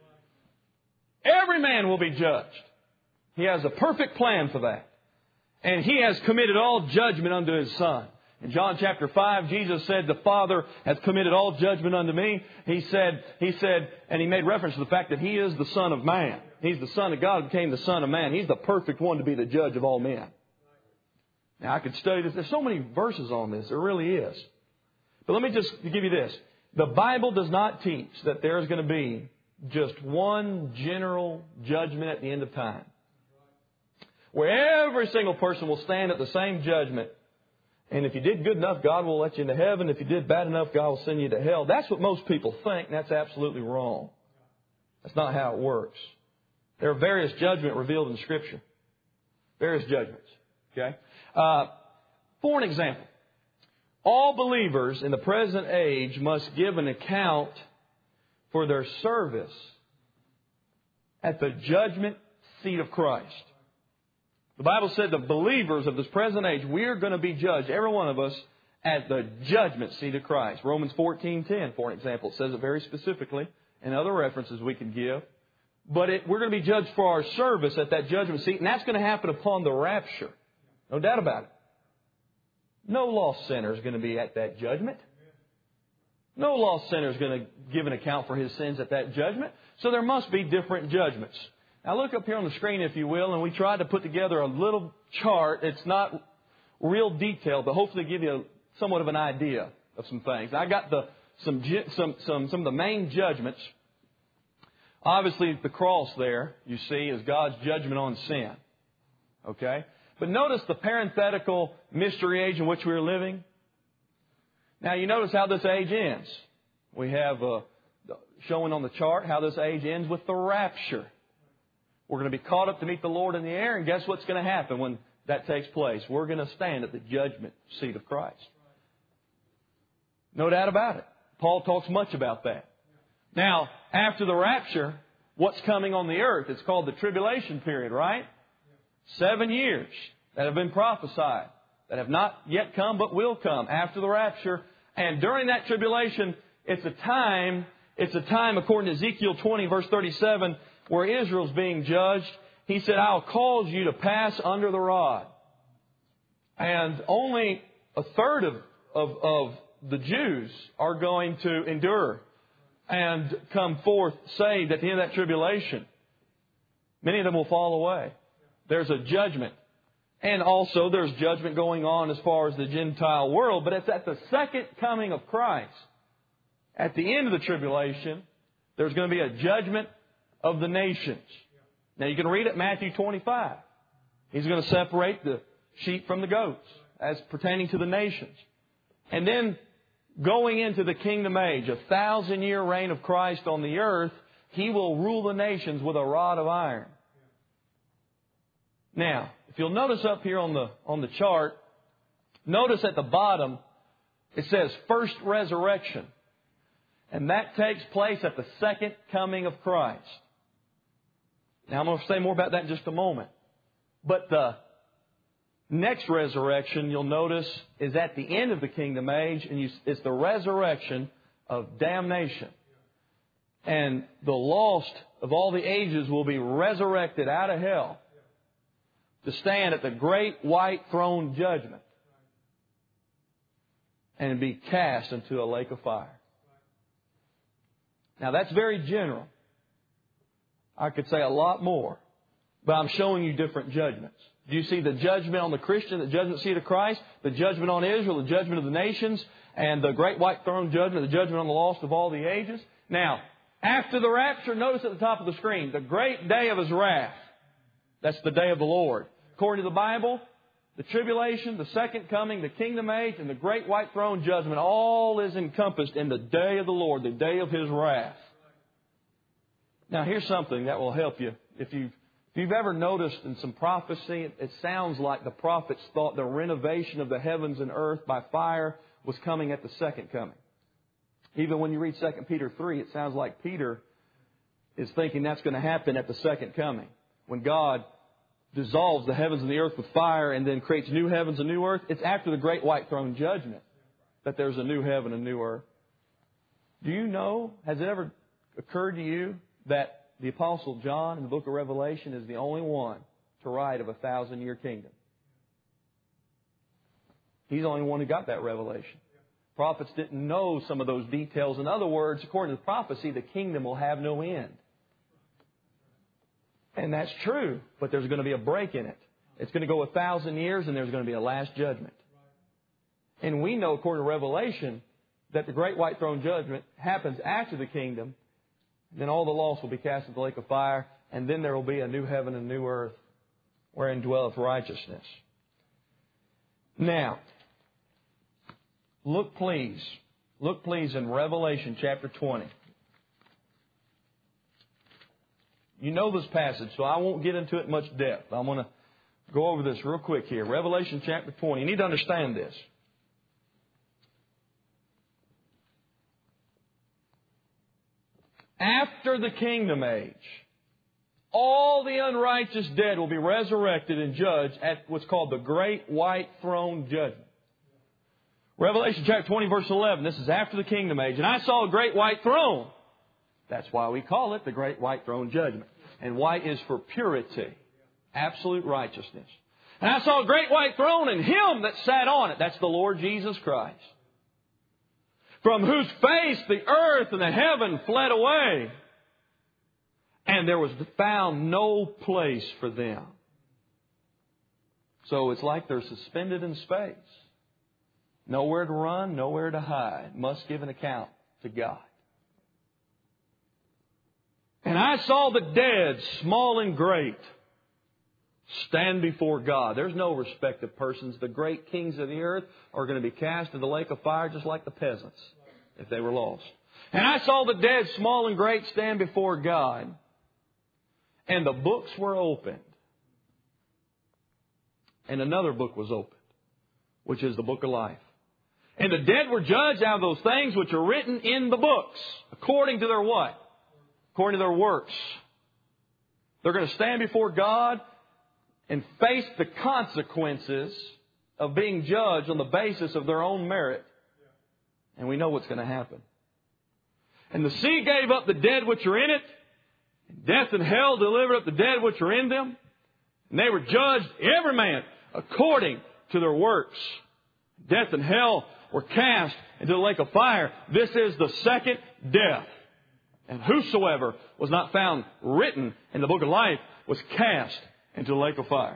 Every man will be judged. He has a perfect plan for that. And He has committed all judgment unto His Son. In John chapter five, Jesus said, the Father hath committed all judgment unto me. He said, He said, and He made reference to the fact that He is the Son of Man. He's the Son of God, became the Son of Man. He's the perfect one to be the judge of all men. Now, I could study this. There's so many verses on this. There really is. But let me just give you this. The Bible does not teach that there is going to be just one general judgment at the end of time, where every single person will stand at the same judgment. And if you did good enough, God will let you into heaven. If you did bad enough, God will send you to hell. That's what most people think, and that's absolutely wrong. That's not how it works. There are various judgments revealed in Scripture. Various judgments. Okay? Uh, for an example, all believers in the present age must give an account for their service at the judgment seat of Christ. The Bible said the believers of this present age, we're going to be judged, every one of us, at the judgment seat of Christ. Romans fourteen ten, for an example, says it very specifically, and other references we could give. But it, we're going to be judged for our service at that judgment seat, and that's going to happen upon the rapture. No doubt about it. No lost sinner is going to be at that judgment. No lost sinner is going to give an account for his sins at that judgment. So there must be different judgments. Now look up here on the screen, if you will, and we tried to put together a little chart. It's not real detailed, but hopefully give you a, somewhat of an idea of some things. I got the some some some some of the main judgments. Obviously, the cross there, you see, is God's judgment on sin. Okay? But notice the parenthetical mystery age in which we are living. Now, you notice how this age ends. We have uh, showing on the chart how this age ends with the rapture. We're going to be caught up to meet the Lord in the air, and guess what's going to happen when that takes place? We're going to stand at the judgment seat of Christ. No doubt about it. Paul talks much about that. Now, after the rapture, what's coming on the earth? It's called the tribulation period, right? Seven years that have been prophesied, that have not yet come but will come after the rapture. And during that tribulation, it's a time, it's a time, according to Ezekiel twenty, verse thirty-seven, where Israel's being judged. He said, I'll cause you to pass under the rod. And only a third of, of, of the Jews are going to endure and come forth saved at the end of that tribulation. Many of them will fall away. There's a judgment. And also there's judgment going on as far as the Gentile world. But it's at the second coming of Christ. At the end of the tribulation, there's going to be a judgment of the nations. Now you can read it, Matthew twenty-five. He's going to separate the sheep from the goats as pertaining to the nations. And then going into the kingdom age, a thousand year reign of Christ on the earth, He will rule the nations with a rod of iron. Now, if you'll notice up here on the, on the chart, notice at the bottom, it says first resurrection. And that takes place at the second coming of Christ. Now, I'm going to say more about that in just a moment. But the next resurrection, you'll notice, is at the end of the kingdom age, and you, it's the resurrection of damnation. And the lost of all the ages will be resurrected out of hell to stand at the great white throne judgment and be cast into a lake of fire. Now, that's very general. I could say a lot more, but I'm showing you different judgments. Do you see the judgment on the Christian, the judgment seat of Christ, the judgment on Israel, the judgment of the nations, and the great white throne judgment, the judgment on the lost of all the ages? Now, after the rapture, notice at the top of the screen, the great day of His wrath. That's the day of the Lord. According to the Bible, the tribulation, the second coming, the kingdom age, and the great white throne judgment, all is encompassed in the day of the Lord, the day of His wrath. Now, here's something that will help you. If you've, if you've ever noticed in some prophecy, it, it sounds like the prophets thought the renovation of the heavens and earth by fire was coming at the second coming. Even when you read Second Peter three, it sounds like Peter is thinking that's going to happen at the second coming. When God dissolves the heavens and the earth with fire and then creates new heavens and new earth, it's after the great white throne judgment that there's a new heaven and new earth. Do you know, has it ever occurred to you that the Apostle John in the book of Revelation is the only one to write of a thousand-year kingdom? He's the only one who got that revelation. Prophets didn't know some of those details. In other words, according to the prophecy, the kingdom will have no end. And that's true, but there's going to be a break in it. It's going to go a thousand years and there's going to be a last judgment. And we know, according to Revelation, that the great white throne judgment happens after the kingdom. Then all the lost will be cast into the lake of fire, and then there will be a new heaven and new earth wherein dwelleth righteousness. Now, look please, look please in Revelation chapter twenty. You know this passage, so I won't get into it much depth. I'm going to go over this real quick here. Revelation chapter twenty. You need to understand this. After the kingdom age, all the unrighteous dead will be resurrected and judged at what's called the great white throne judgment. Revelation chapter twenty, verse eleven. This is after the kingdom age. And I saw a great white throne. That's why we call it the great white throne judgment. And white is for purity, absolute righteousness. And I saw a great white throne and Him that sat on it. That's the Lord Jesus Christ. From whose face the earth and the heaven fled away. And there was found no place for them. So it's like they're suspended in space. Nowhere to run, nowhere to hide. Must give an account to God. And I saw the dead, small and great, stand before God. There's no respect of persons. The great kings of the earth are going to be cast in the lake of fire just like the peasants if they were lost. And I saw the dead, small and great, stand before God. And the books were opened. And another book was opened, which is the book of life. And the dead were judged out of those things which are written in the books, according to their what? According to their works. They're going to stand before God and face the consequences of being judged on the basis of their own merit. And we know what's going to happen. And the sea gave up the dead which are in it. And death and hell delivered up the dead which are in them. And they were judged, every man, according to their works. Death and hell were cast into the lake of fire. This is the second death. And whosoever was not found written in the book of life was cast into the lake of fire.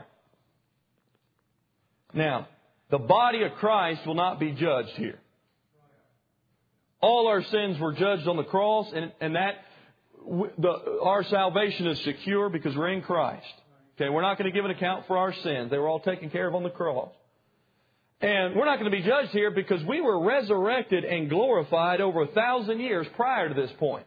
Now, the body of Christ will not be judged here. All our sins were judged on the cross, and, and that the, our salvation is secure because we're in Christ. Okay, we're not going to give an account for our sins. They were all taken care of on the cross. And we're not going to be judged here because we were resurrected and glorified over a thousand years prior to this point.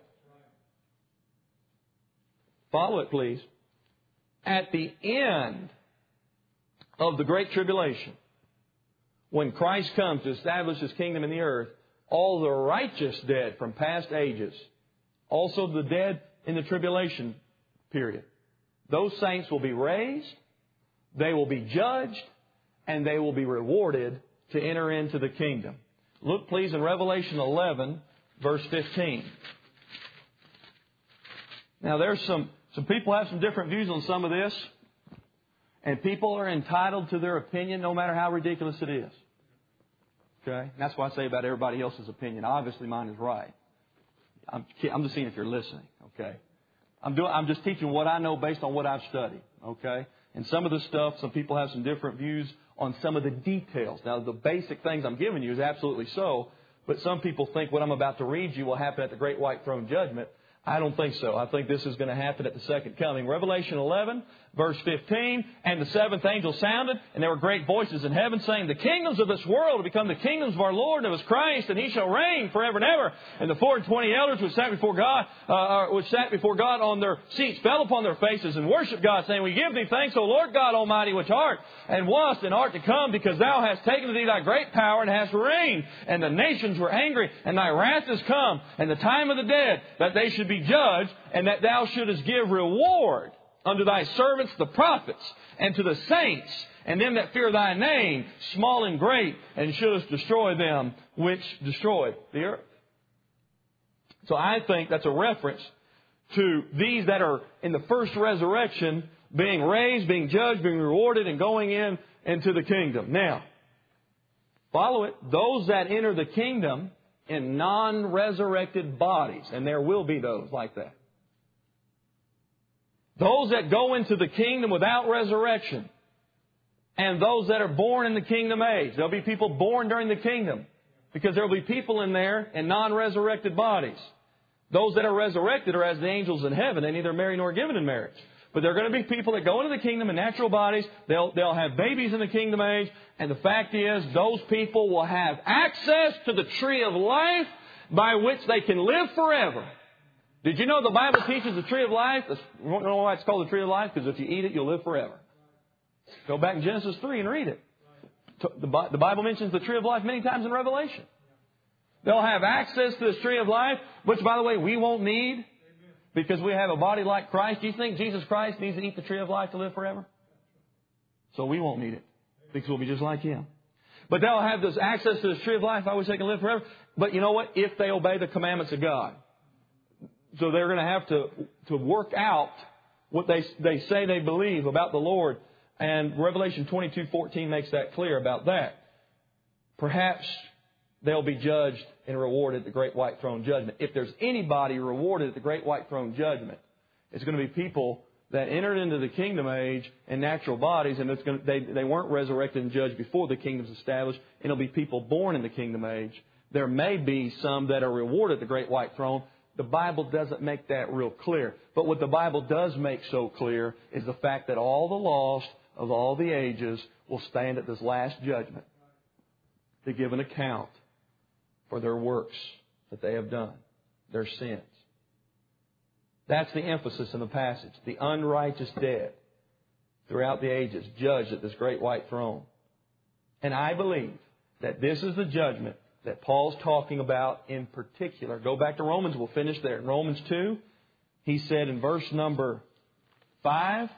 Follow it, please. At the end of the Great Tribulation, when Christ comes to establish His kingdom in the earth, all the righteous dead from past ages, also the dead in the tribulation period, those saints will be raised, they will be judged, and they will be rewarded to enter into the kingdom. Look, please, in Revelation eleven, verse fifteen. Now, there's some... Some people have some different views on some of this. And people are entitled to their opinion no matter how ridiculous it is. Okay? And that's what I say about everybody else's opinion. Obviously mine is right. I'm, I'm just seeing if you're listening. Okay? I'm doing, I'm just teaching what I know based on what I've studied. Okay? And some of the stuff, some people have some different views on some of the details. Now, the basic things I'm giving you is absolutely so. But some people think what I'm about to read you will happen at the great white throne judgment. I don't think so. I think this is going to happen at the second coming. Revelation eleven, Verse fifteen, and the seventh angel sounded, and there were great voices in heaven saying, the kingdoms of this world have become the kingdoms of our Lord and of His Christ, and He shall reign forever and ever. And the four and twenty elders which sat before God, uh, which sat before God on their seats, fell upon their faces and worshipped God, saying, we give Thee thanks, O Lord God Almighty, which art and wast and art to come, because Thou hast taken to Thee Thy great power and hast reigned. And the nations were angry, and Thy wrath is come, and the time of the dead, that they should be judged, and that Thou shouldest give reward unto Thy servants the prophets, and to the saints, and them that fear Thy name, small and great, and shouldest destroy them which destroy the earth. So I think that's a reference to these that are in the first resurrection, being raised, being judged, being rewarded, and going in into the kingdom. Now, follow it. Those that enter the kingdom in non-resurrected bodies, and there will be those like that. Those that go into the kingdom without resurrection, and those that are born in the kingdom age. There'll be people born during the kingdom, because there will be people in there in non-resurrected bodies. Those that are resurrected are as the angels in heaven. They neither marry nor given in marriage. But there are going to be people that go into the kingdom in natural bodies. They'll, they'll have babies in the kingdom age. And the fact is, those people will have access to the tree of life by which they can live forever. Did you know the Bible teaches the tree of life? You don't know why it's called the tree of life? Because if you eat it, you'll live forever. Go back in Genesis three and read it. The Bible mentions the tree of life many times in Revelation. They'll have access to this tree of life, which, by the way, we won't need because we have a body like Christ. Do you think Jesus Christ needs to eat the tree of life to live forever? So we won't need it because we'll be just like Him. But they'll have this access to this tree of life by which they can live forever. But you know what? If they obey the commandments of God. So they're going to have to, to work out what they, they say they believe about the Lord. And Revelation twenty-two fourteen makes that clear about that. Perhaps they'll be judged and rewarded at the great white throne judgment. If there's anybody rewarded at the great white throne judgment, it's going to be people that entered into the kingdom age in natural bodies, and it's going to, they, they weren't resurrected and judged before the kingdom's established. And it'll be people born in the kingdom age. There may be some that are rewarded at the great white throne. The Bible doesn't make that real clear. But what the Bible does make so clear is the fact that all the lost of all the ages will stand at this last judgment to give an account for their works that they have done, their sins. That's the emphasis in the passage. The unrighteous dead throughout the ages judged at this great white throne. And I believe that this is the judgment that Paul's talking about in particular. Go back to Romans. We'll finish there. In Romans two, he said in verse number five,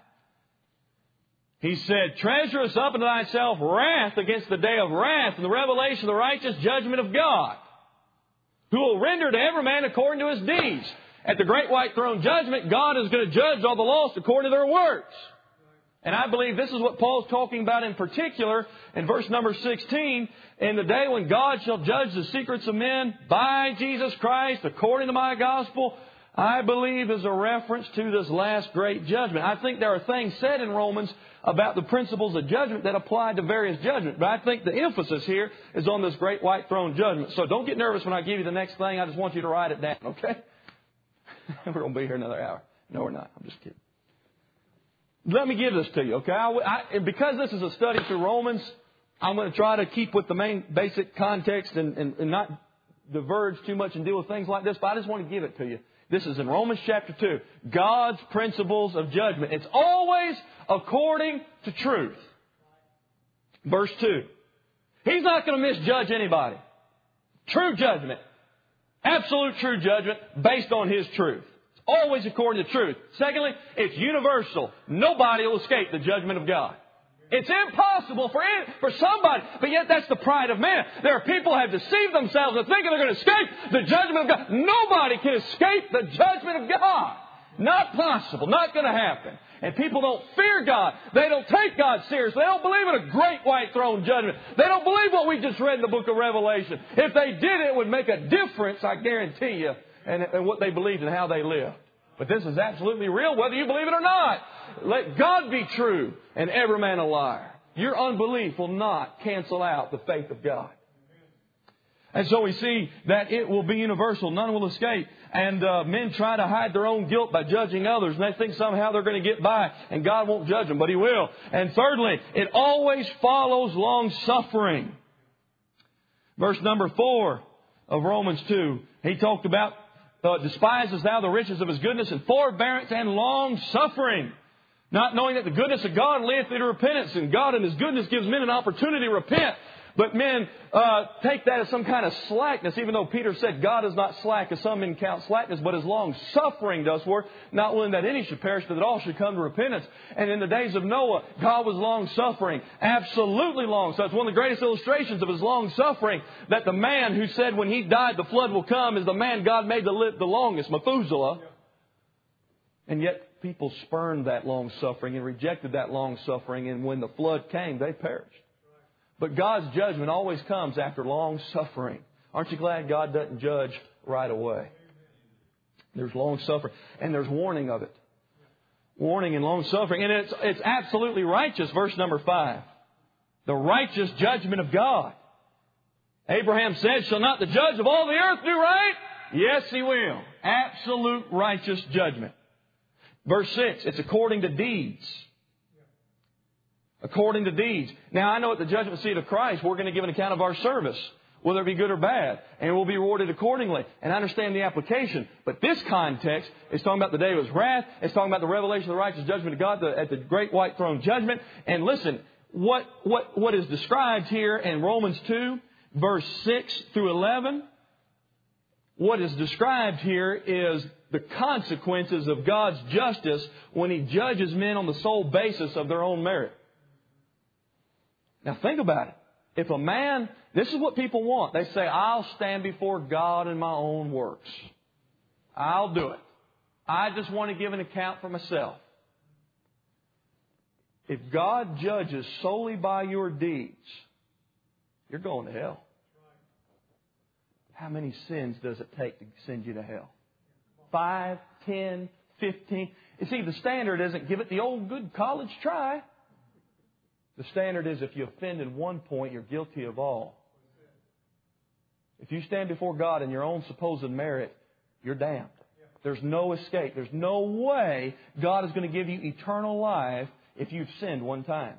he said, treasure us up unto thyself wrath against the day of wrath and the revelation of the righteous judgment of God, who will render to every man according to his deeds. At the great white throne judgment, God is going to judge all the lost according to their works. And I believe this is what Paul's talking about in particular in verse number sixteen. In the day when God shall judge the secrets of men by Jesus Christ according to my gospel, I believe is a reference to this last great judgment. I think there are things said in Romans about the principles of judgment that apply to various judgments. But I think the emphasis here is on this great white throne judgment. So don't get nervous when I give you the next thing. I just want you to write it down, okay? We're going to be here another hour. No, we're not. I'm just kidding. Let me give this to you, okay? I, I, because this is a study through Romans, I'm going to try to keep with the main basic context and, and, and not diverge too much and deal with things like this, but I just want to give it to you. This is in Romans chapter two. God's principles of judgment. It's always according to truth. Verse two. He's not going to misjudge anybody. True judgment. Absolute true judgment based on His truth. It's always according to truth. Secondly, it's universal. Nobody will escape the judgment of God. It's impossible for any, for somebody, but yet that's the pride of man. There are people who have deceived themselves and thinking they're going to escape the judgment of God. Nobody can escape the judgment of God. Not possible. Not going to happen. And people don't fear God. They don't take God seriously. They don't believe in a great white throne judgment. They don't believe what we just read in the book of Revelation. If they did, it would make a difference, I guarantee you, in, in what they believed and how they lived. But this is absolutely real, whether you believe it or not. Let God be true and every man a liar. Your unbelief will not cancel out the faith of God. And so we see that it will be universal. None will escape. And uh, men try to hide their own guilt by judging others. And they think somehow they're going to get by. And God won't judge them, but He will. And thirdly, it always follows long suffering. Verse number four of Romans two. He talked about, uh, despisest thou the riches of His goodness and forbearance and long suffering. Not knowing that the goodness of God leadeth thee to repentance. And God in His goodness gives men an opportunity to repent. But men uh, take that as some kind of slackness, even though Peter said God is not slack, as some men count slackness, but as long suffering does work, not willing that any should perish, but that all should come to repentance. And in the days of Noah, God was long suffering, absolutely long. So it's one of the greatest illustrations of His long suffering, that the man who said when he died the flood will come is the man God made to live the longest, Methuselah. And yet people spurned that long suffering and rejected that long suffering, and when the flood came, they perished. But God's judgment always comes after long suffering. Aren't you glad God doesn't judge right away? There's long suffering. And there's warning of it. Warning and long suffering. And it's, it's absolutely righteous. Verse number five. The righteous judgment of God. Abraham said, shall not the judge of all the earth do right? Yes, He will. Absolute righteous judgment. Verse six. It's according to deeds. According to deeds. Now, I know at the judgment seat of Christ, we're going to give an account of our service, whether it be good or bad, and we'll be rewarded accordingly. And I understand the application. But this context is talking about the day of His wrath. It's talking about the revelation of the righteous judgment of God the, at the great white throne judgment. And listen, what, what, what is described here in Romans two, verse six through eleven, what is described here is the consequences of God's justice when He judges men on the sole basis of their own merit. Now think about it. If a man, this is what people want. They say, I'll stand before God in my own works. I'll do it. I just want to give an account for myself. If God judges solely by your deeds, you're going to hell. How many sins does it take to send you to hell? Five, ten, fifteen. You see, the standard isn't give it the old good college try. The standard is if you offend in one point, you're guilty of all. If you stand before God in your own supposed merit, you're damned. There's no escape. There's no way God is going to give you eternal life if you've sinned one time.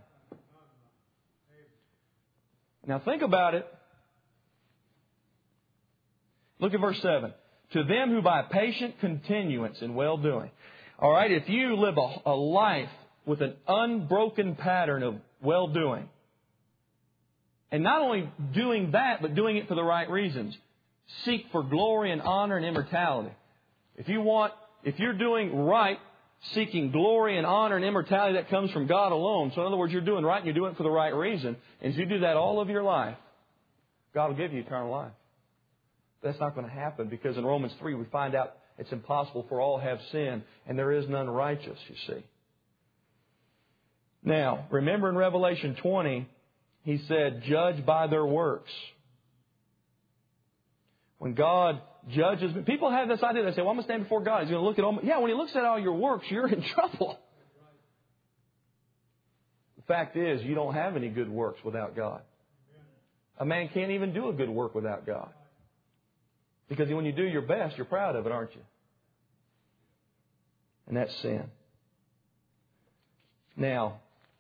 Now think about it. Look at verse seven. To them who by patient continuance in well-doing. All right, if you live a, a life with an unbroken pattern of well-doing. And not only doing that, but doing it for the right reasons. Seek for glory and honor and immortality. If you want, if you're doing right, seeking glory and honor and immortality, that comes from God alone. So in other words, you're doing right and you're doing it for the right reason. And if you do that all of your life, God will give you eternal life. That's not going to happen because in Romans three we find out it's impossible for all have sinned and there is none righteous, you see. Now, remember in Revelation twenty, He said, judge by their works. When God judges, people have this idea, they say, well, I'm going to stand before God. He's going to look at all my... Yeah, when He looks at all your works, you're in trouble. The fact is, you don't have any good works without God. A man can't even do a good work without God. Because when you do your best, you're proud of it, aren't you? And that's sin. Now,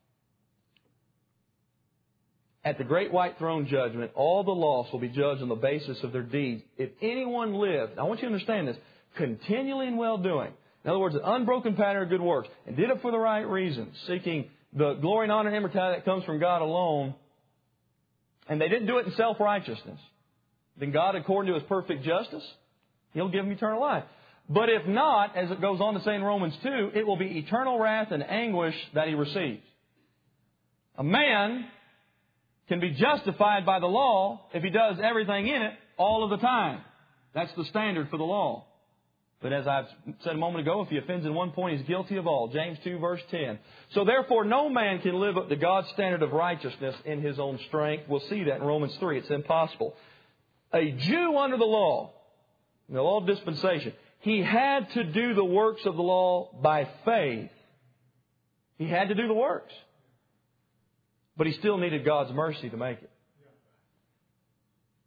at the great white throne judgment, all the lost will be judged on the basis of their deeds. If anyone lived, I want you to understand this, continually in well-doing, in other words, an unbroken pattern of good works, and did it for the right reasons, seeking the glory and honor and immortality that comes from God alone, and they didn't do it in self-righteousness, then God, according to His perfect justice, He'll give them eternal life. But if not, as it goes on to say in Romans two, it will be eternal wrath and anguish that he receives. A man can be justified by the law if he does everything in it all of the time. That's the standard for the law. But as I've said a moment ago, if he offends in one point, he's guilty of all. James two, verse ten. So therefore, no man can live up to God's standard of righteousness in his own strength. We'll see that in Romans three. It's impossible. A Jew under the law, the law of dispensation, he had to do the works of the law by faith. He had to do the works. But he still needed God's mercy to make it.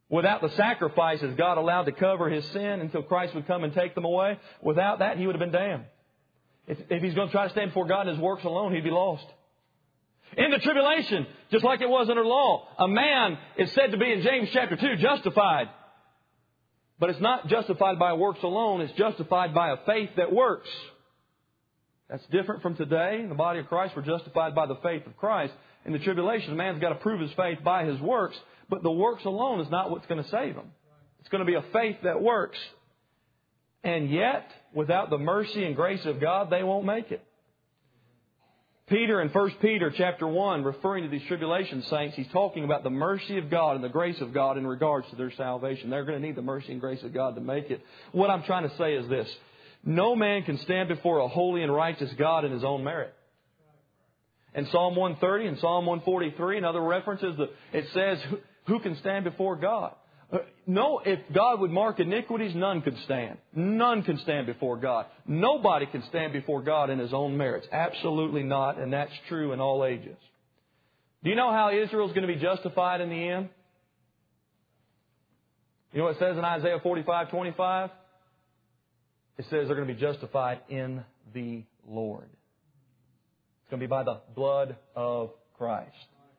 Without the sacrifices God allowed to cover his sin until Christ would come and take them away, without that he would have been damned. If, if he's going to try to stand before God in his works alone, he'd be lost. In the tribulation, just like it was under law, a man is said to be in James chapter two justified. But it's not justified by works alone, it's justified by a faith that works. That's different from today. In the body of Christ, we're justified by the faith of Christ. In the tribulation, a man's got to prove his faith by his works. But the works alone is not what's going to save him. It's going to be a faith that works. And yet, without the mercy and grace of God, they won't make it. Peter in First Peter chapter one, referring to these tribulation saints, he's talking about the mercy of God and the grace of God in regards to their salvation. They're going to need the mercy and grace of God to make it. What I'm trying to say is this. No man can stand before a holy and righteous God in his own merit. In Psalm one thirty and Psalm one forty-three and other references, it says, who can stand before God? No, if God would mark iniquities, none could stand. None can stand before God. Nobody can stand before God in his own merits. Absolutely not, and that's true in all ages. Do you know how Israel's going to be justified in the end? You know what it says in Isaiah forty-five twenty-five? It says they're going to be justified in the Lord. It's going to be by the blood of Christ.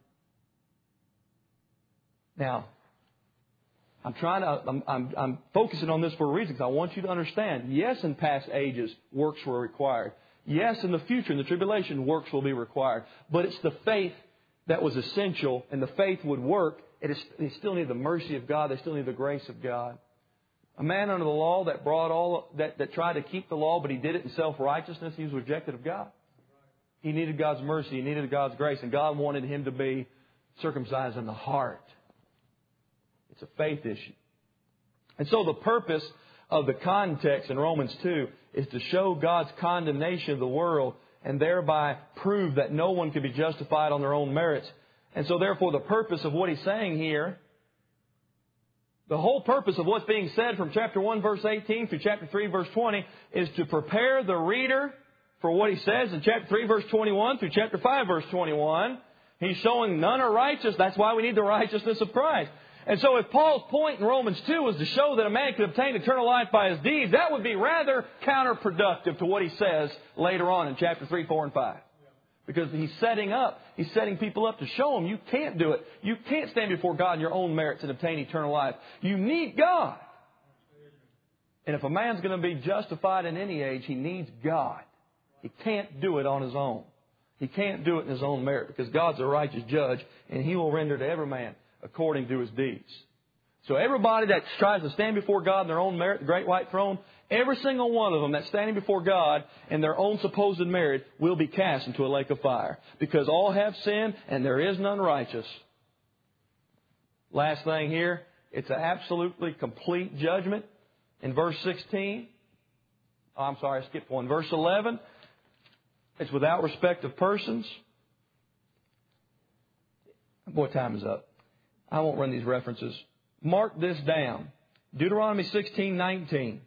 Now, I'm trying to, I'm, I'm, I'm focusing on this for a reason because I want you to understand. Yes, in past ages, works were required. Yes, in the future, in the tribulation, works will be required. But it's the faith that was essential, and the faith would work. It is, they still need the mercy of God. They still need the grace of God. A man under the law that brought all that, that tried to keep the law, but he did it in self-righteousness, he was rejected of God. He needed God's mercy. He needed God's grace, and God wanted him to be circumcised in the heart. It's a faith issue. And so the purpose of the context in Romans two is to show God's condemnation of the world and thereby prove that no one can be justified on their own merits. And so therefore the purpose of what he's saying here, the whole purpose of what's being said from chapter one verse eighteen through chapter three verse twenty is to prepare the reader for what he says in chapter three verse twenty-one through chapter five verse twenty-one. He's showing none are righteous. That's why we need the righteousness of Christ. And so if Paul's point in Romans two was to show that a man could obtain eternal life by his deeds, that would be rather counterproductive to what he says later on in chapter three, four, and five. Because he's setting up, he's setting people up to show them you can't do it. You can't stand before God in your own merits and obtain eternal life. You need God. And if a man's going to be justified in any age, he needs God. He can't do it on his own. He can't do it in his own merit because God's a righteous judge and He will render to every man according to his deeds. So everybody that tries to stand before God in their own merit, the great white throne, every single one of them that's standing before God in their own supposed merit will be cast into a lake of fire. Because all have sinned and there is none righteous. Last thing here, it's an absolutely complete judgment. In verse sixteen, oh, I'm sorry, I skipped one. Verse eleven, it's without respect of persons. Boy, time is up. I won't run these references. Mark this down. Deuteronomy sixteen nineteen.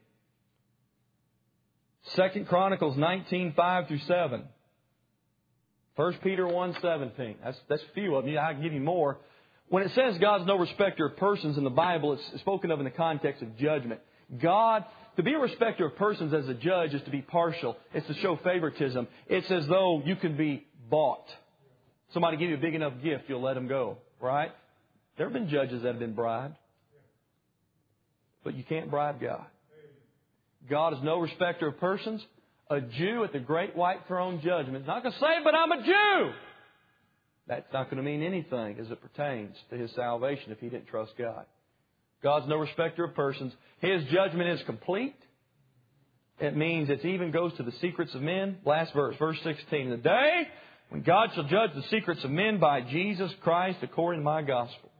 Second Chronicles nineteen five through seven. First Peter one seventeen. That's, that's a few of them. I can give you more. When it says God's no respecter of persons in the Bible, it's spoken of in the context of judgment. God, to be a respecter of persons as a judge is to be partial. It's to show favoritism. It's as though you can be bought. Somebody give you a big enough gift, you'll let them go. Right? There have been judges that have been bribed. But you can't bribe God. God is no respecter of persons. A Jew at the great white throne judgment is not going to say, but I'm a Jew. That's not going to mean anything as it pertains to his salvation if he didn't trust God. God's no respecter of persons. His judgment is complete. It means it even goes to the secrets of men. Last verse, verse sixteen. The day when God shall judge the secrets of men by Jesus Christ according to my gospel.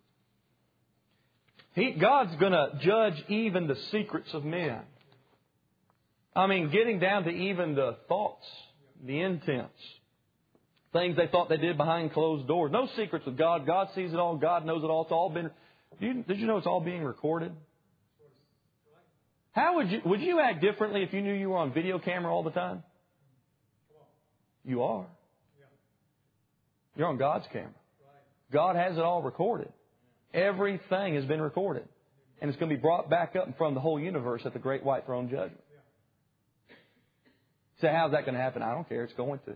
He, God's going to judge even the secrets of men. I mean, getting down to even the thoughts, the intents. Things they thought they did behind closed doors. No secrets with God. God sees it all. God knows it all. It's all been... Did you know it's all being recorded? How would you... Would you act differently if you knew you were on video camera all the time? You are. You're on God's camera. God has it all recorded. Everything has been recorded. And it's going to be brought back up in front of the whole universe at the great white throne judgment. So how's that going to happen? I don't care. It's going to.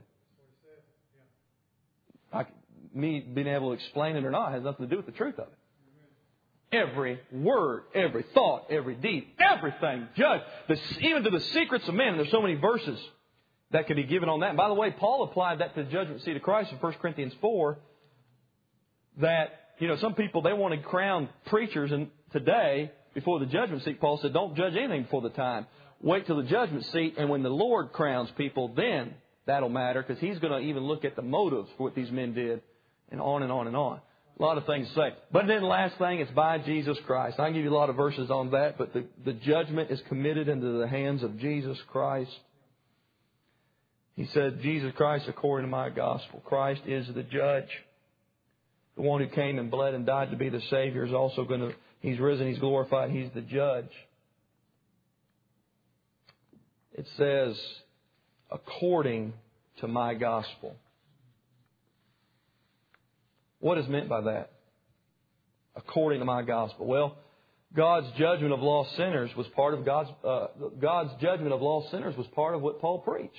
I, me being able to explain it or not has nothing to do with the truth of it. Every word, every thought, every deed, everything judged. The, even to the secrets of men. And there's so many verses that can be given on that. And by the way, Paul applied that to the judgment seat of Christ in First Corinthians four. That, you know, some people, they want to crown preachers and today before the judgment seat. Paul said, don't judge anything before the time. Wait till the judgment seat, and when the Lord crowns people, then that'll matter, because He's going to even look at the motives for what these men did, and on and on and on. A lot of things to say. But then the last thing, it's by Jesus Christ. I can give you a lot of verses on that, but the, the judgment is committed into the hands of Jesus Christ. He said, Jesus Christ, according to my gospel, Christ is the judge. The one who came and bled and died to be the Savior is also going to, He's risen, He's glorified, He's the judge. It says, according to my gospel. What is meant by that? According to my gospel. Well, God's judgment of lost sinners was part of God's, uh, God's judgment of lost sinners was part of what Paul preached.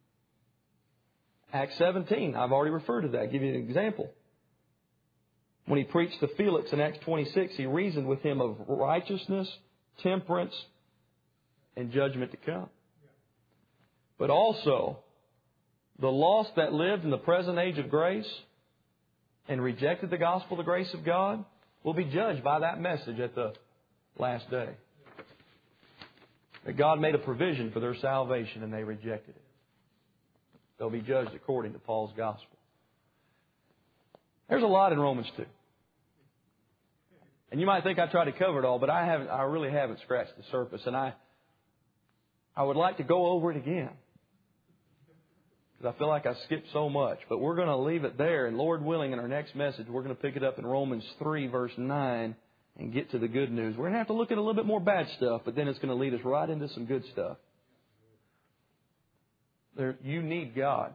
Acts seventeen, I've already referred to that. I'll give you an example. When he preached to Felix in Acts twenty-six, he reasoned with him of righteousness, temperance, and judgment to come. But also, the lost that lived in the present age of grace and rejected the gospel of the grace of God will be judged by that message at the last day. That God made a provision for their salvation and they rejected it. They'll be judged according to Paul's gospel. There's a lot in Romans two. And you might think I tried to cover it all, but I haven't. I really haven't scratched the surface. And I, I would like to go over it again, because I feel like I skipped so much. But we're going to leave it there. And Lord willing, in our next message, we're going to pick it up in Romans three, verse nine, and get to the good news. We're going to have to look at a little bit more bad stuff, but then it's going to lead us right into some good stuff. There, you need God.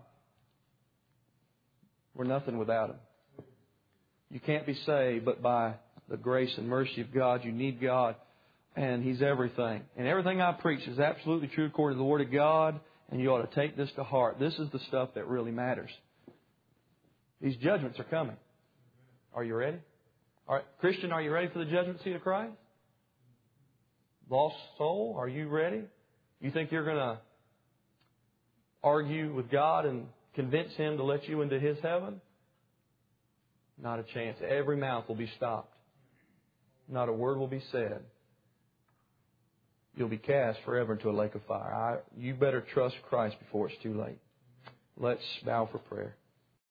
We're nothing without Him. You can't be saved but by the grace and mercy of God. You need God, and He's everything. And everything I preach is absolutely true according to the Word of God, and you ought to take this to heart. This is the stuff that really matters. These judgments are coming. Are you ready? All right, Christian, are you ready for the judgment seat of Christ? Lost soul, are you ready? You think you're going to argue with God and convince Him to let you into His heaven? Not a chance. Every mouth will be stopped. Not a word will be said. You'll be cast forever into a lake of fire. I, you better trust Christ before it's too late. Let's bow for prayer.